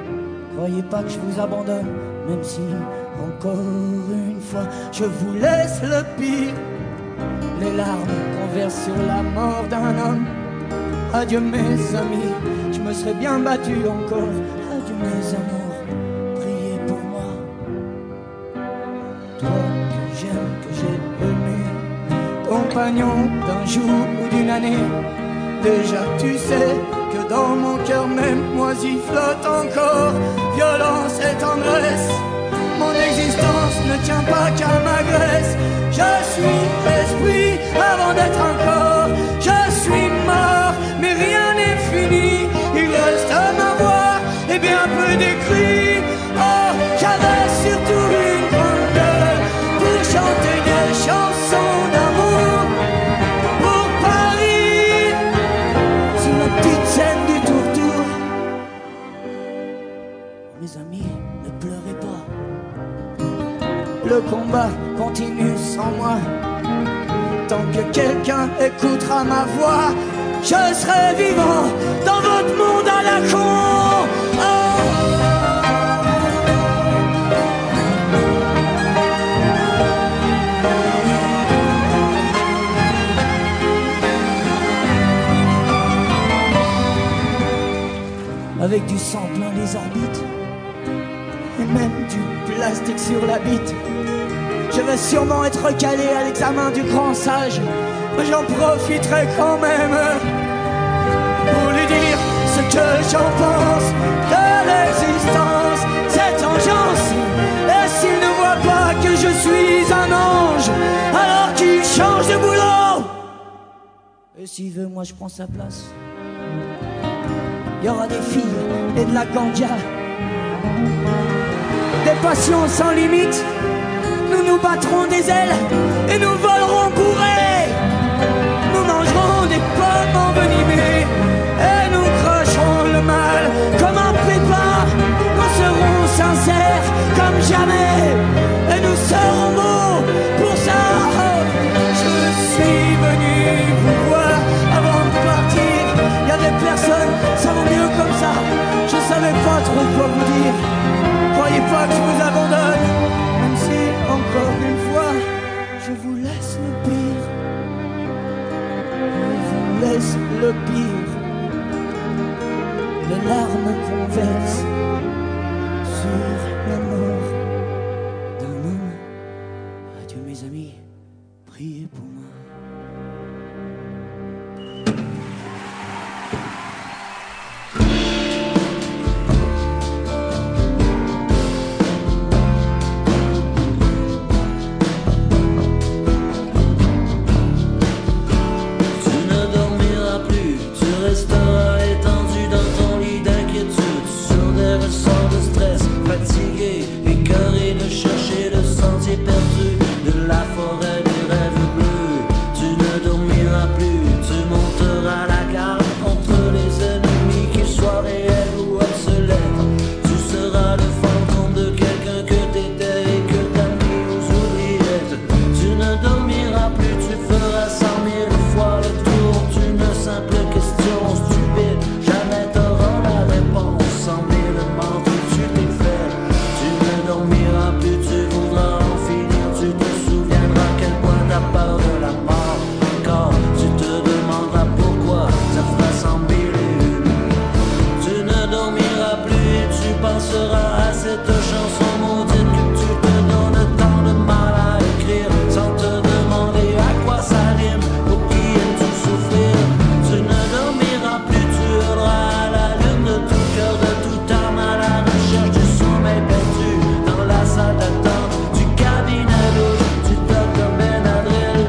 Croyez pas que je vous abandonne, même si, encore une fois, je vous laisse le pire. Les larmes qu'on verse sur la mort d'un homme. Adieu mes amis, je me serais bien battu encore. Adieu mes amours, priez pour moi. Toi que j'aime, que j'ai aimé, compagnon d'un jour ou d'une année. Déjà tu sais que dans mon cœur même moisi flotte encore violence et tendresse. Mon existence ne tient pas qu'à ma graisse. Je suis esprit avant d'être encore. Je suis mort mais rien n'est fini. Il reste ma voix et bien peu d'écrits. Oh, j'avais surtout une grande gueule pour chanter des chansons d'amour. Petite scène du tour-tour. Mes amis, ne pleurez pas. Le combat continue sans moi. Tant que quelqu'un écoutera ma voix, je serai vivant dans votre monde à la con. Avec du sang plein les orbites et même du plastique sur la bite. Je vais sûrement être recalé à l'examen du grand sage, mais j'en profiterai quand même pour lui dire ce que j'en pense de l'existence. s'il veut, moi je prends sa place. Il y aura des filles et de la ganja, des passions sans limite. Nous nous battrons des ailes et nous volerons bourrés. Nous mangerons des pommes envenimées et nous cracherons le mal comme un pépin. Nous serons sincères comme jamais et nous serons beaux pour ça. Je suis venu vous voir avant de partir. Il y a des personnes, ça vaut mieux comme ça. Je savais pas trop quoi vous dire. Croyez pas que je vous abandonne, même si encore une fois je vous laisse le pire. Je vous laisse le pire. Les larmes qu'on verse sur la mort d'un homme. Adieu mes amis, priez pour moi. Fatigué, écœuré de chercher le sentier perdu de la forêt des rêves bleus. Tu ne dormiras plus, tu monteras la garde contre les ennemis, qu'ils soient réels ou obsolètes. Tu seras le fantôme de quelqu'un que t'étais et que t'as mis aux oubliettes. Tu ne dormiras plus, tu feras 100 000 fois le tour d'une simple question stupide. Jamais t'auras la réponse, 100 000 mentes où tu t'es fait. Tu ne dormiras plus, tu voudras en finir. Tu te souviendras quel point t'as peur de la mort. Encore, tu te demanderas pourquoi ça fera 100 000 et une. Tu ne dormiras plus et tu penseras à cette chanson maudite que tu te donnes tant de mal à écrire, sans te demander à quoi ça rime. Pour qui aimes-tu souffrir? Tu ne dormiras plus, tu hurleras à la lune de tout cœur, de toute âme, à la recherche du sommeil perdu dans la salle d'attente du cabinet rouge du docteur Benadryl.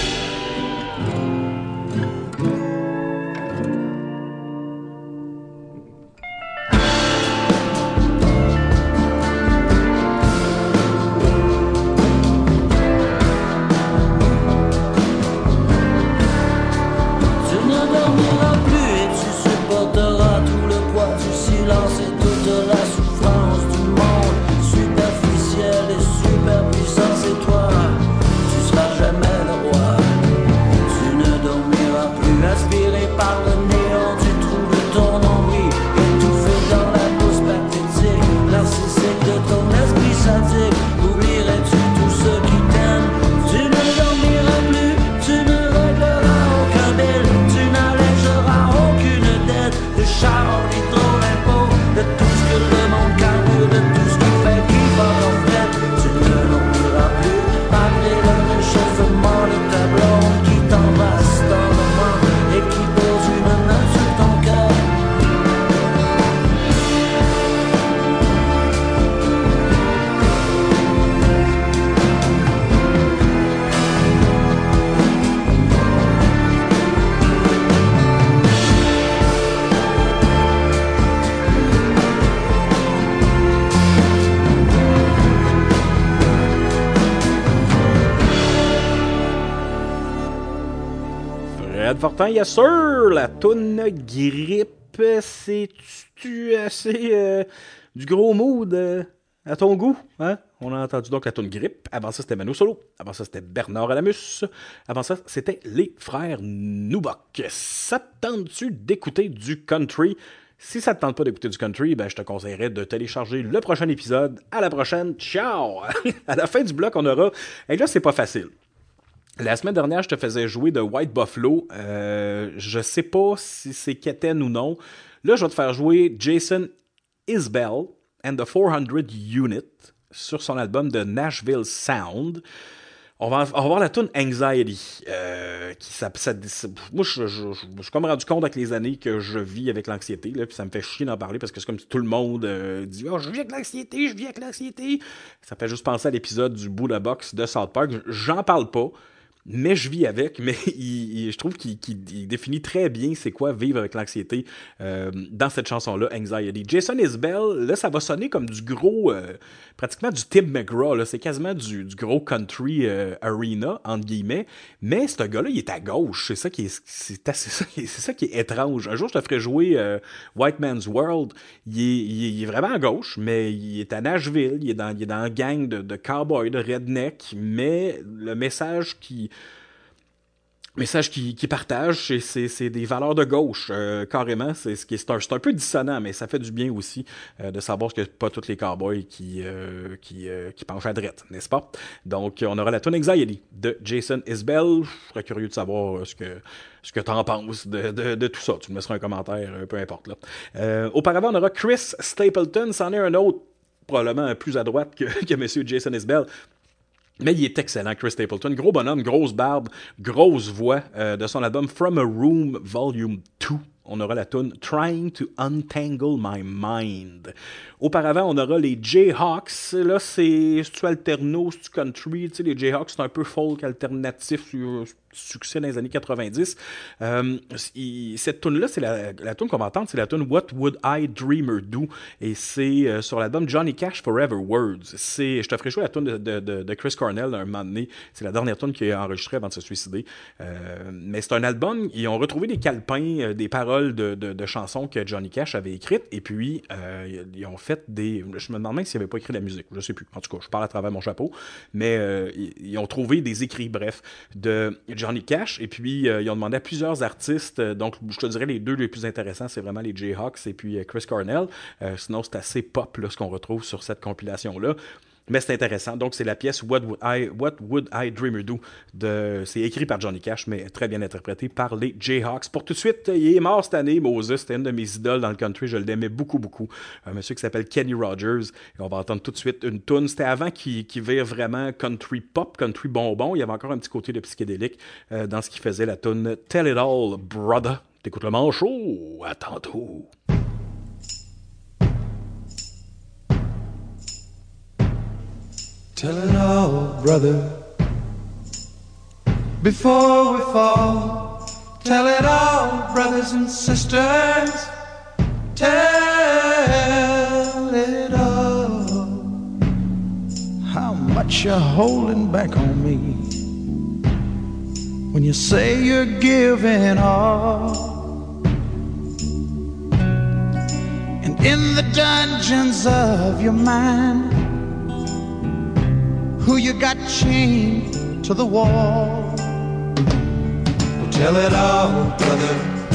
Tu ne dormiras plus et tu supporteras tout le poids du silence et toute la souffrance du monde superficiel et super puissant. C'est toi, tu seras jamais le roi. Tu ne dormiras plus, aspiré par le néant du trou de ton ennui, étouffé dans la bourse pathétique, narcissique de ton esprit sadique. Oublierais-tu tous ceux qui t'aiment? Tu ne dormiras plus, tu ne régleras aucun bill, tu n'allégeras aucune dette de charbon, d'hydro, d'impôt, de tout ce que le monde carbure, de tout ce qui fait qu'il va en fait. Tu ne dormiras plus, malgré le réchauffement de ta blonde qui t'embrasse tendrement et qui pose une main sur ton cœur. Fred Fortin, yes sir! La toune grippe, c'est-tu assez du gros mood à ton goût? Hein? On a entendu donc la toune grippe. Avant ça, c'était Mano Solo. Avant ça, c'était Bernard Adamus. Avant ça, c'était les frères Noubok. Ça te tente-tu d'écouter du country? Si ça te tente pas d'écouter du country, ben je te conseillerais de télécharger le prochain épisode. À la prochaine. Ciao! À la fin du bloc, on aura... Et là, c'est pas facile. La semaine dernière, je te faisais jouer de White Buffalo. Je sais pas si c'est Keten ou non. Là, je vais te faire jouer Jason Isbell and the 400 Unit sur son album de Nashville Sound. On va voir la tune Anxiety. Moi, je suis comme rendu compte avec les années que je vis avec l'anxiété. Là, puis ça me fait chier d'en parler parce que c'est comme si tout le monde dit « Oh, je vis avec l'anxiété, je vis avec l'anxiété. » Ça fait juste penser à l'épisode du Buddha Box de South Park. J'en parle pas. mais je vis avec, mais je trouve qu'il définit très bien c'est quoi vivre avec l'anxiété dans cette chanson-là, Anxiety. Jason Isbell, là, ça va sonner comme du gros, pratiquement du Tim McGraw, là, c'est quasiment du gros country arena, entre guillemets, mais ce gars-là, il est à gauche, c'est ça qui est étrange. Un jour, je te ferai jouer White Man's World, il est vraiment à gauche, mais il est à Nashville, il est dans un gang de cowboys, de redneck, mais le message qu'il partage, c'est des valeurs de gauche, carrément. C'est un peu dissonant, mais ça fait du bien aussi de savoir que pas tous les cowboys qui penchent à droite, n'est-ce pas? Donc, on aura la tune Anxiety de Jason Isbell. Je serais curieux de savoir ce que tu en penses de tout ça. Tu me laisseras un commentaire, peu importe. Là. Auparavant, on aura Chris Stapleton. C'en est un autre, probablement plus à droite que M. Jason Isbell. Mais il est excellent, Chris Stapleton. Gros bonhomme, grosse barbe, grosse voix de son album From a Room Volume 2. On aura la tune Trying to Untangle My Mind. Auparavant, on aura les Jayhawks. Là, c'est-tu alterno, c'est-tu country? Tu sais, les Jayhawks, c'est un peu folk alternatif, succès dans les années 90. Cette tune-là, c'est la tune qu'on va entendre, c'est la tune What Would I Dreamer Do? Et c'est sur l'album Johnny Cash Forever Words. Je te ferai jouer la tune de Chris Cornell un moment donné. C'est la dernière tune qu'il a enregistrée avant de se suicider. Mais c'est un album, ils ont retrouvé des calepins, des paroles de chansons que Johnny Cash avait écrites, et puis ils ont fait je me demande même s'ils n'avaient pas écrit de la musique, je sais plus, en tout cas je parle à travers mon chapeau, mais ils ont trouvé des écrits, bref, de Johnny Cash, et puis ils ont demandé à plusieurs artistes, donc je te dirais les deux les plus intéressants, c'est vraiment les Jayhawks et puis Chris Cornell, sinon c'est assez pop là, ce qu'on retrouve sur cette compilation-là. Mais c'est intéressant. Donc, c'est la pièce What Would I Dreamer Do? C'est écrit par Johnny Cash, mais très bien interprété par les Jayhawks. Pour tout de suite, il est mort cette année, Moses. C'était une de mes idoles dans le country. Je l'aimais beaucoup, beaucoup. Un monsieur qui s'appelle Kenny Rogers. Et on va entendre tout de suite une toune. C'était avant qu'il vire vraiment country pop, country bonbon. Il y avait encore un petit côté de psychédélique dans ce qu'il faisait, la toune Tell It All, Brother. T'écoutes le manchot. À tantôt. Tell it all, brother, before we fall. Tell it all, brothers and sisters. Tell it all. How much you're holding back on me when you say you're giving all. And in the dungeons of your mind, who you got chained to the wall. Well, tell it all, brother,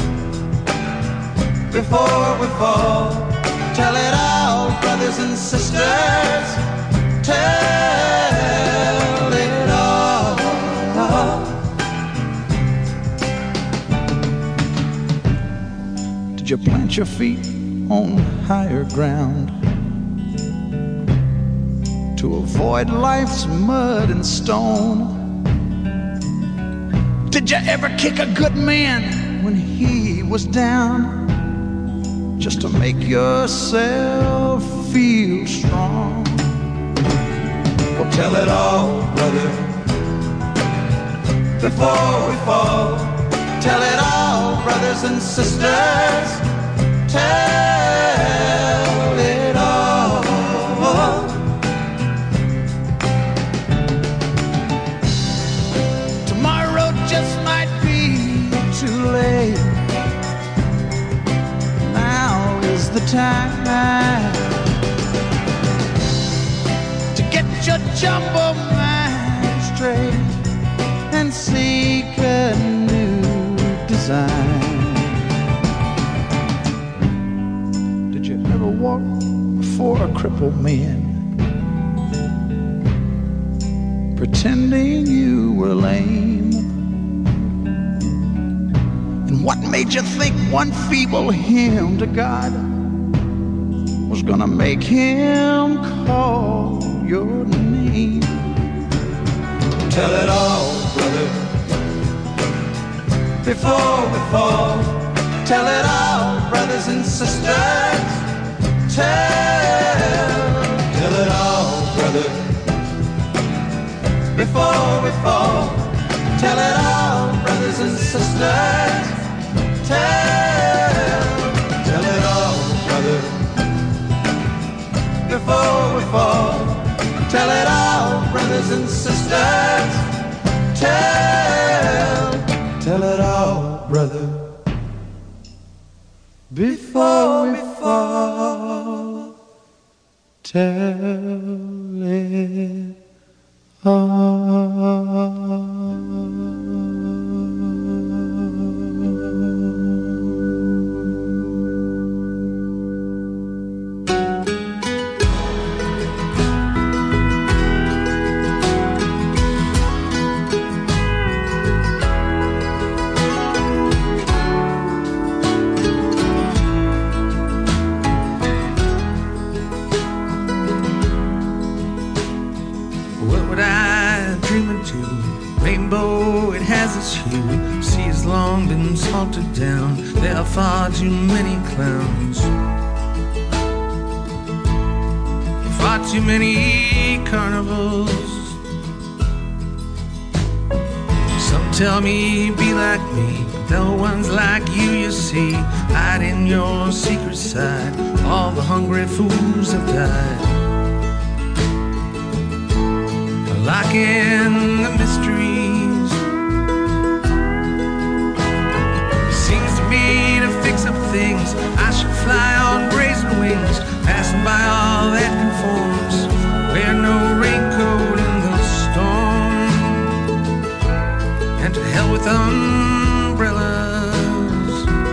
before we fall. Tell it all, brothers and sisters. Tell it all. Did you plant your feet on higher ground to avoid life's mud and stone? Did you ever kick a good man when he was down, just to make yourself feel strong? Well, tell it all, brother, before we fall. Tell it all, brothers and sisters. Tell it all. Tomorrow just might be too late. Now is the time to get your jumbo mind straight and seek a new design. Did you ever walk before a crippled man, pretending you were lame? And what made you think one feeble hymn to God was gonna make him call your name? Tell it all, brother, before we fall. Tell it all, brothers and sisters. Tell it all, brother, before we fall. fall. Tell it all, brothers and sisters. Tell it all, brother. Before we fall, tell it all. Rainbow, it has its hue. Sea has long been salted down. There are far too many clowns, far too many carnivals. Some tell me be like me, but the ones like you see, hide in your secret side. All the hungry fools have died. Lock in the mysteries. Seems to me to fix up things, I should fly on brazen wings, passing by all that conforms. Wear no raincoat in the storm, and to hell with umbrellas.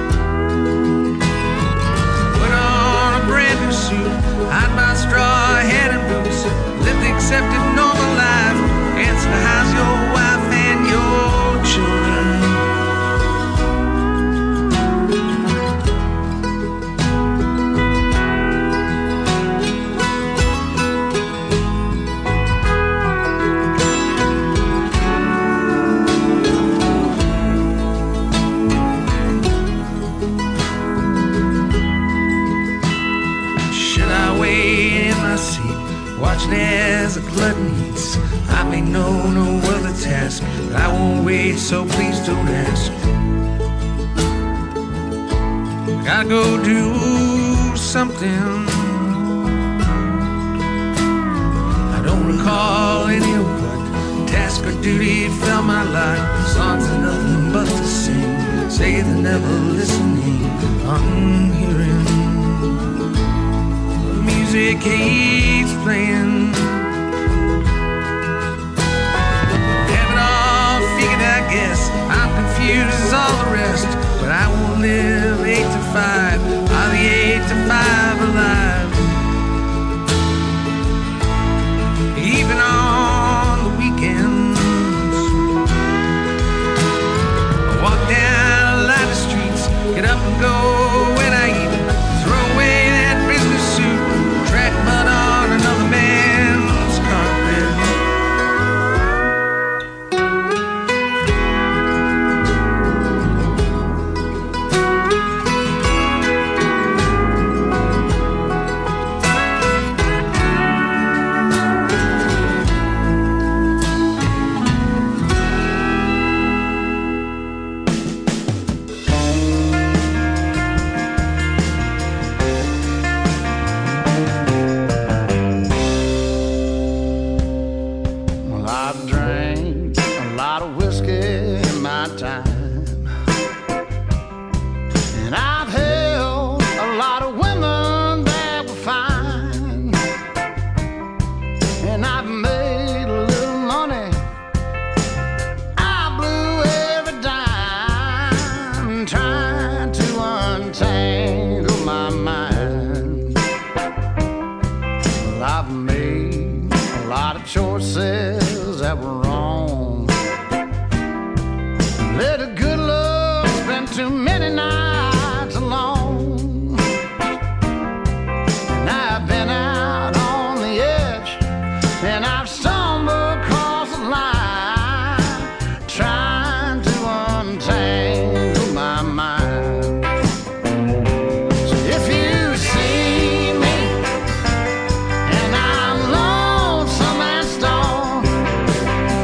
Put on a brand new suit, hide my straw hat and boots, live the accepted normal life. Answer, how's your wife and your children? Should I wait in my seat, watching as the glutton eats? I may know no other task, but I won't wait, so please don't ask. Gotta go do something. I don't recall any of what task or duty fell my lot. Songs are nothing but to sing, say they're never listening, unhearing. The music keeps playing. I guess I'm confused as all the rest, but I won't live 8 to 5. I'll be 8 to 5 alive. Even on the weekends, I walk down a lot of streets, get up and go when I eat, throw away that business suit, track mud on another man's carpet. Choices that were wrong. Let a good love spend too many nights alone. And I've been out on the edge, and I've stumbled across the line, trying to untangle my mind. So if you see me and I'm lonesome and stoned,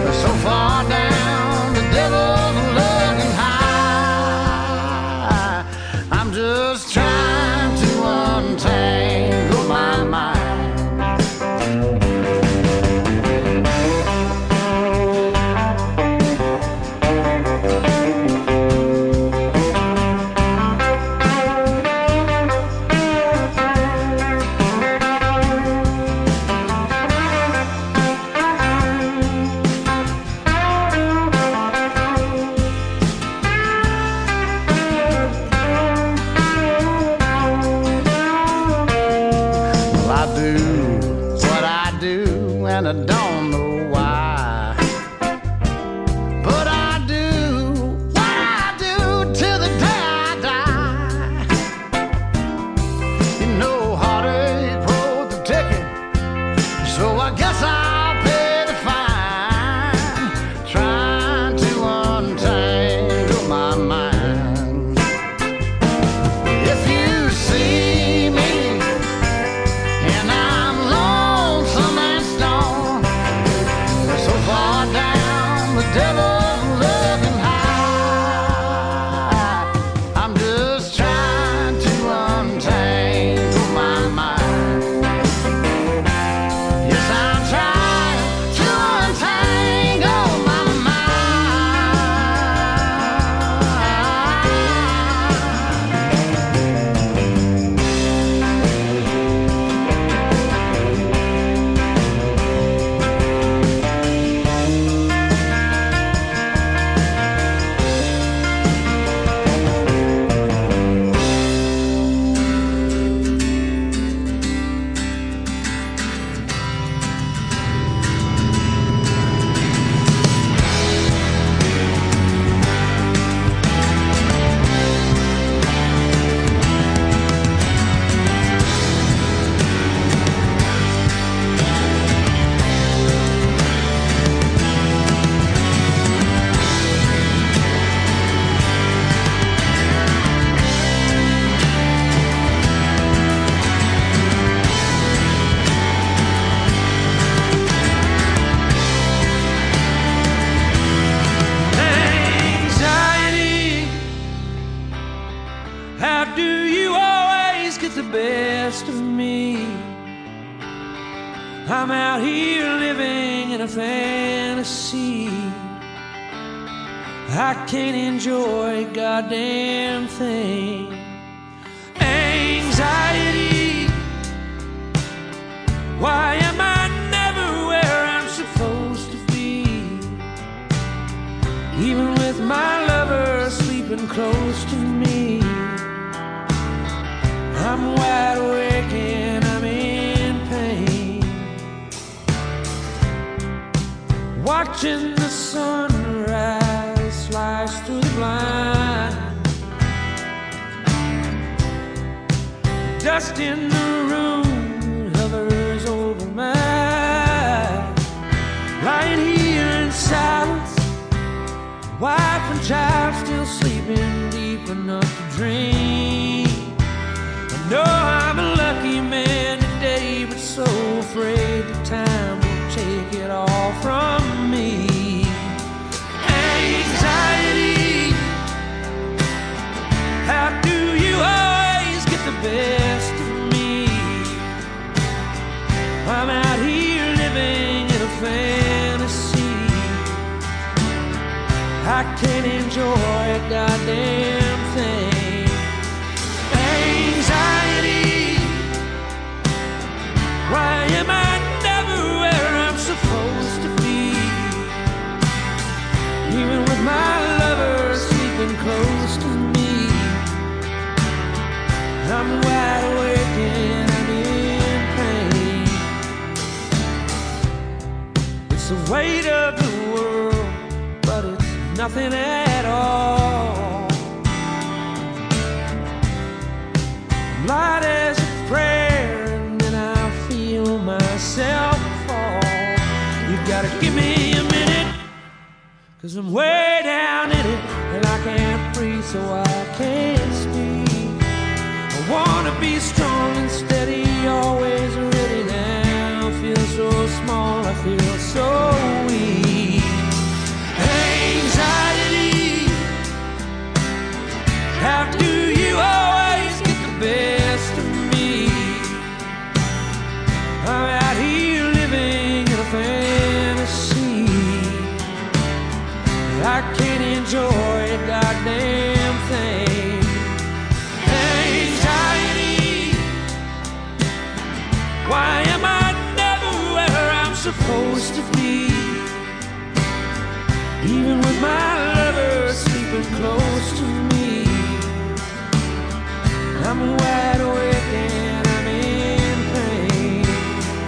what I do, and I don't know why. But I do what I do till the day I die. You know, heartache wrote the ticket, so I guess I'll pay the fine, trying to untangle my mind. If you see me and I'm lonesome and stoned, so far down the devil's looking high, I'm just trying to untangle my mind. Yes, I'm trying to untangle my Anxiety, how do you always get the best of me? I'm out here living in a fantasy. I can't enjoy a goddamn thing. Anxiety, why am I never where I'm supposed to be? Even with my lover sleeping close to me, I'm wide awake and I'm in pain, watching the sunrise slice through the blind. Dust in the room hovers over my eyes. Lying here in silence, wife and child still sleeping deep enough to dream. I know I'm a lucky man today, but so afraid the time will take it all from me. Anxiety, how do you always get the best of me? I'm out here living in a fantasy. I can't enjoy a goddamn thing. Anxiety, why am I never where I'm supposed to be? Even with my lover sleeping close to me, I'm wide awake and I'm in pain. It's the weight of the world, but it's nothing at all. Light as a prayer, and then I feel myself fall. You've gotta give me a minute, 'cause I'm way down in it, and I can't breathe, so I can't speak. I wanna be strong and steady, always ready now. Feel so small, I feel so weak. Anxiety, how do you always get the best of me? I'm out here living in a fantasy. I can't enjoy a goddamn thing. Anxiety, why am I never where I'm supposed to be? Even with my lover sleeping close to me, I'm wide awake and I'm in pain.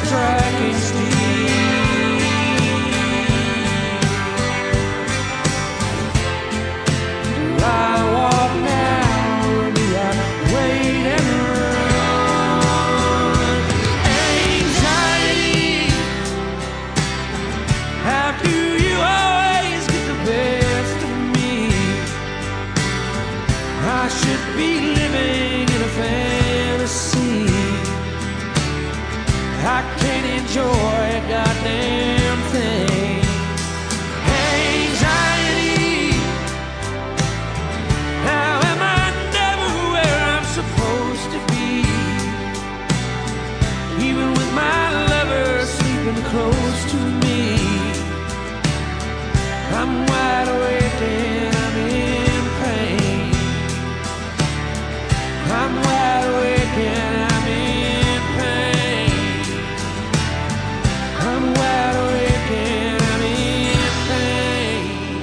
tracking steed. Do I walk now or do I wait and run? Anxiety, how do you always get the best of me? I should be living in a fantasy. I can't enjoy a goddamn thing. Anxiety, how am I never where I'm supposed to be? Even with my lover sleeping close to me, I'm wide awake and I'm in pain. I'm wide awake and I'm in pain. I'm wide awake and I'm in pain.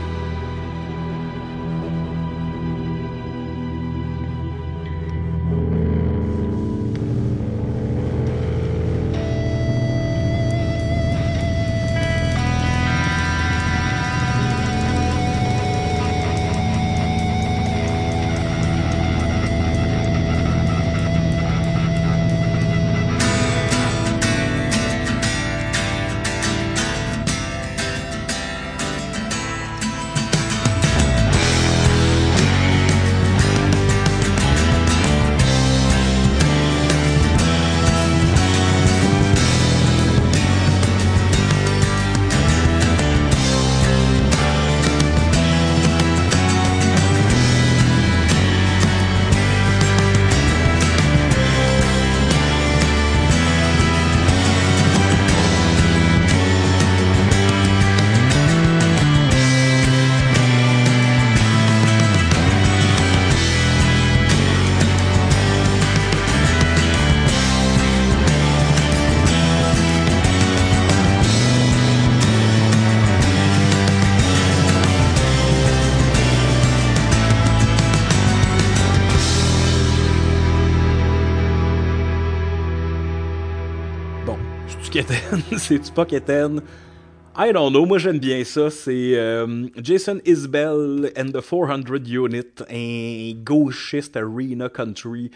Quétaine? C'est-tu pas Quétaine? I don't know, moi j'aime bien ça. C'est Jason Isbell and the 400 Unit, un gauchiste arena country,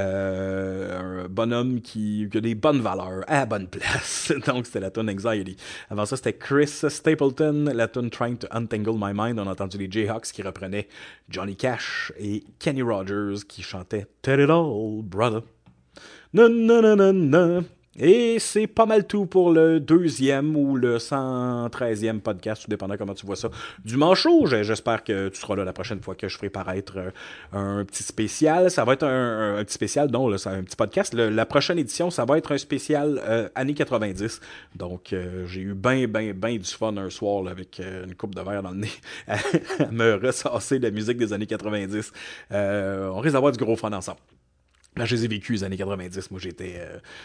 un bonhomme qui a des bonnes valeurs à la bonne place. Donc c'était la tune Anxiety. Avant ça c'était Chris Stapleton, la tune Trying to Untangle My Mind. On a entendu les Jayhawks qui reprenaient Johnny Cash et Kenny Rogers qui chantaient Tell It All, Brother. Na na na na na. Et c'est pas mal tout pour le 2e ou le 113e podcast, tout dépendant comment tu vois ça, du Manchot. J'espère que tu seras là la prochaine fois que je ferai paraître un petit spécial. Ça va être un petit spécial, non, là, c'est un petit podcast. La prochaine édition, ça va être un spécial années 90. Donc, j'ai eu ben du fun un soir là, avec une coupe de verre dans le nez à me ressasser de la musique des années 90. On risque d'avoir du gros fun ensemble. Là, je les ai vécus les années 90. Moi, j'étais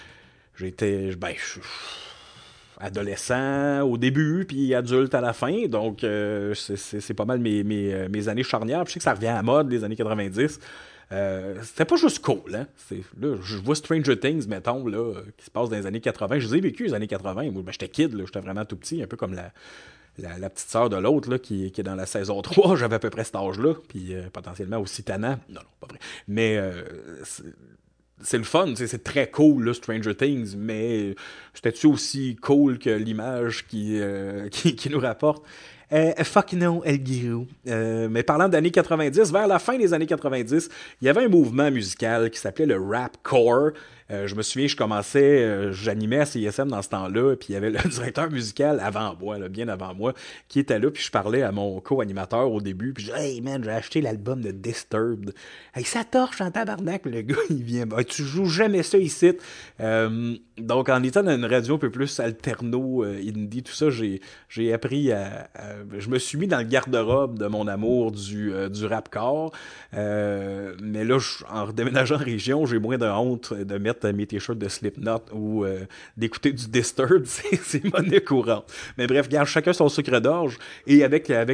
adolescent au début, puis adulte à la fin. Donc, c'est pas mal mes années charnières. Puis je sais que ça revient à la mode, les années 90. C'était pas juste cool, hein. Là, je vois Stranger Things, mettons, là, qui se passe dans les années 80. Je les ai vécus les années 80. Moi, j'étais kid, là, j'étais vraiment tout petit, un peu comme la petite sœur de l'autre là, qui est dans la saison 3. J'avais à peu près cet âge-là, puis potentiellement aussi tannant. Non, pas vrai. Mais c'est le fun, c'est très cool, là, Stranger Things, mais c'était-tu aussi cool que l'image qui nous rapporte? Fuck no, El Giro. Mais parlant d'années 90, vers la fin des années 90, il y avait un mouvement musical qui s'appelait le rapcore. Je me souviens, j'animais à CISM dans ce temps-là, puis il y avait le directeur musical avant moi, là, bien avant moi, qui était là, puis je parlais à mon co-animateur au début, puis je disais « Hey man, j'ai acheté l'album de Disturbed. » Hey, ça torche en tabarnak, le gars, il vient. « Tu joues jamais ça ici. » Donc, en étant dans une radio un peu plus alterno, indie, tout ça, j'ai appris je me suis mis dans le garde-robe de mon amour du rapcore. Mais là, en redéménageant en région, j'ai moins de honte de mettre mettre mes t-shirts de Slipknot ou d'écouter du Disturbed, c'est monnaie courante. Mais bref, regarde, chacun son sucre d'orge. Et avec la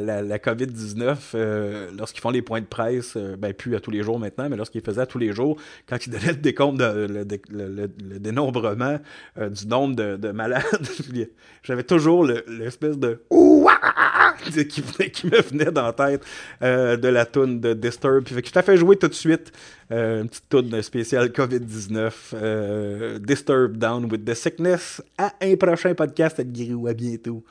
COVID-19, lorsqu'ils font les points de presse, plus à tous les jours maintenant, mais lorsqu'ils faisaient à tous les jours, quand ils donnaient le décompte, le dénombrement du nombre de malades, j'avais toujours l'espèce de qui me venait dans la tête de la toune de Disturbed. Puis je t'ai fait jouer tout de suite une petite toune spéciale COVID-19, Disturbed Down with the Sickness. À un prochain podcast, à Guirou, à bientôt.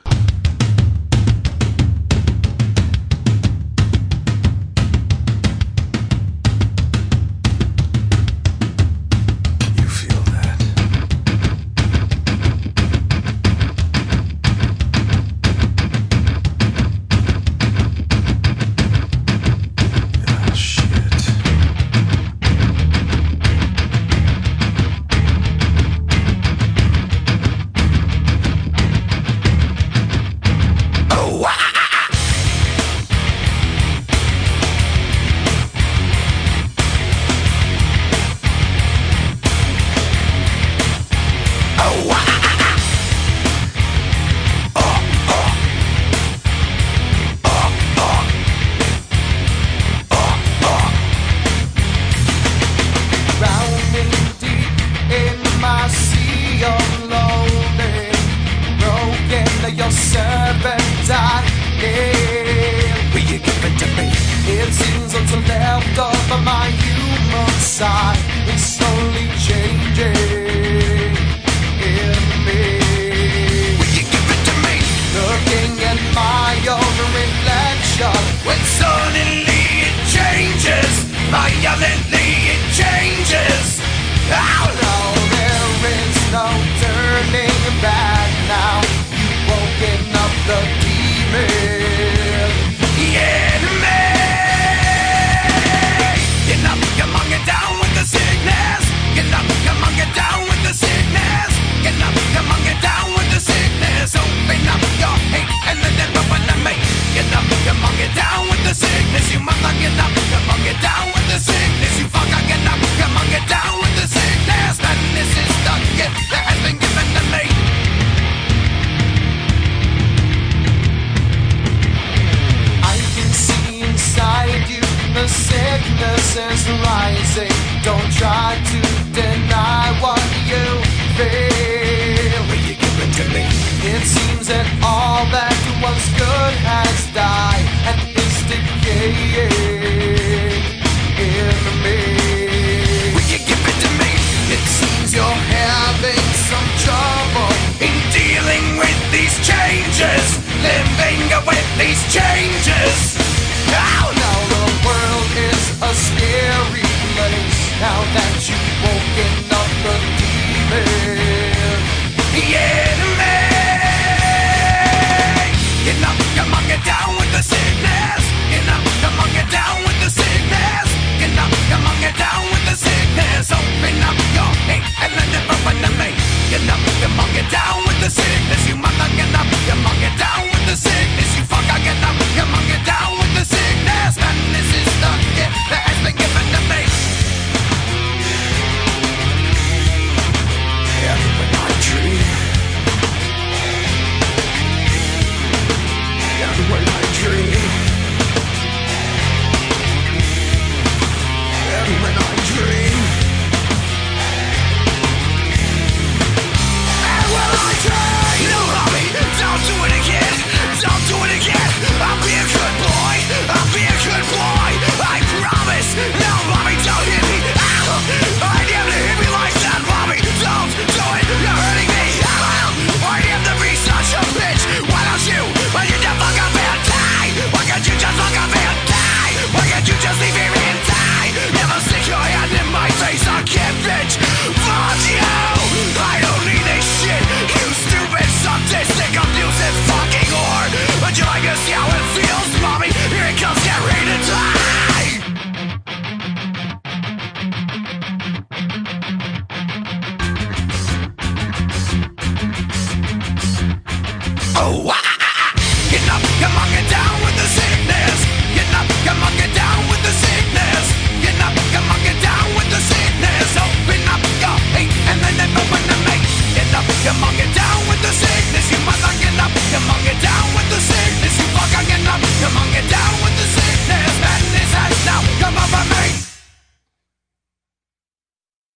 Oh, get up, come on, get down.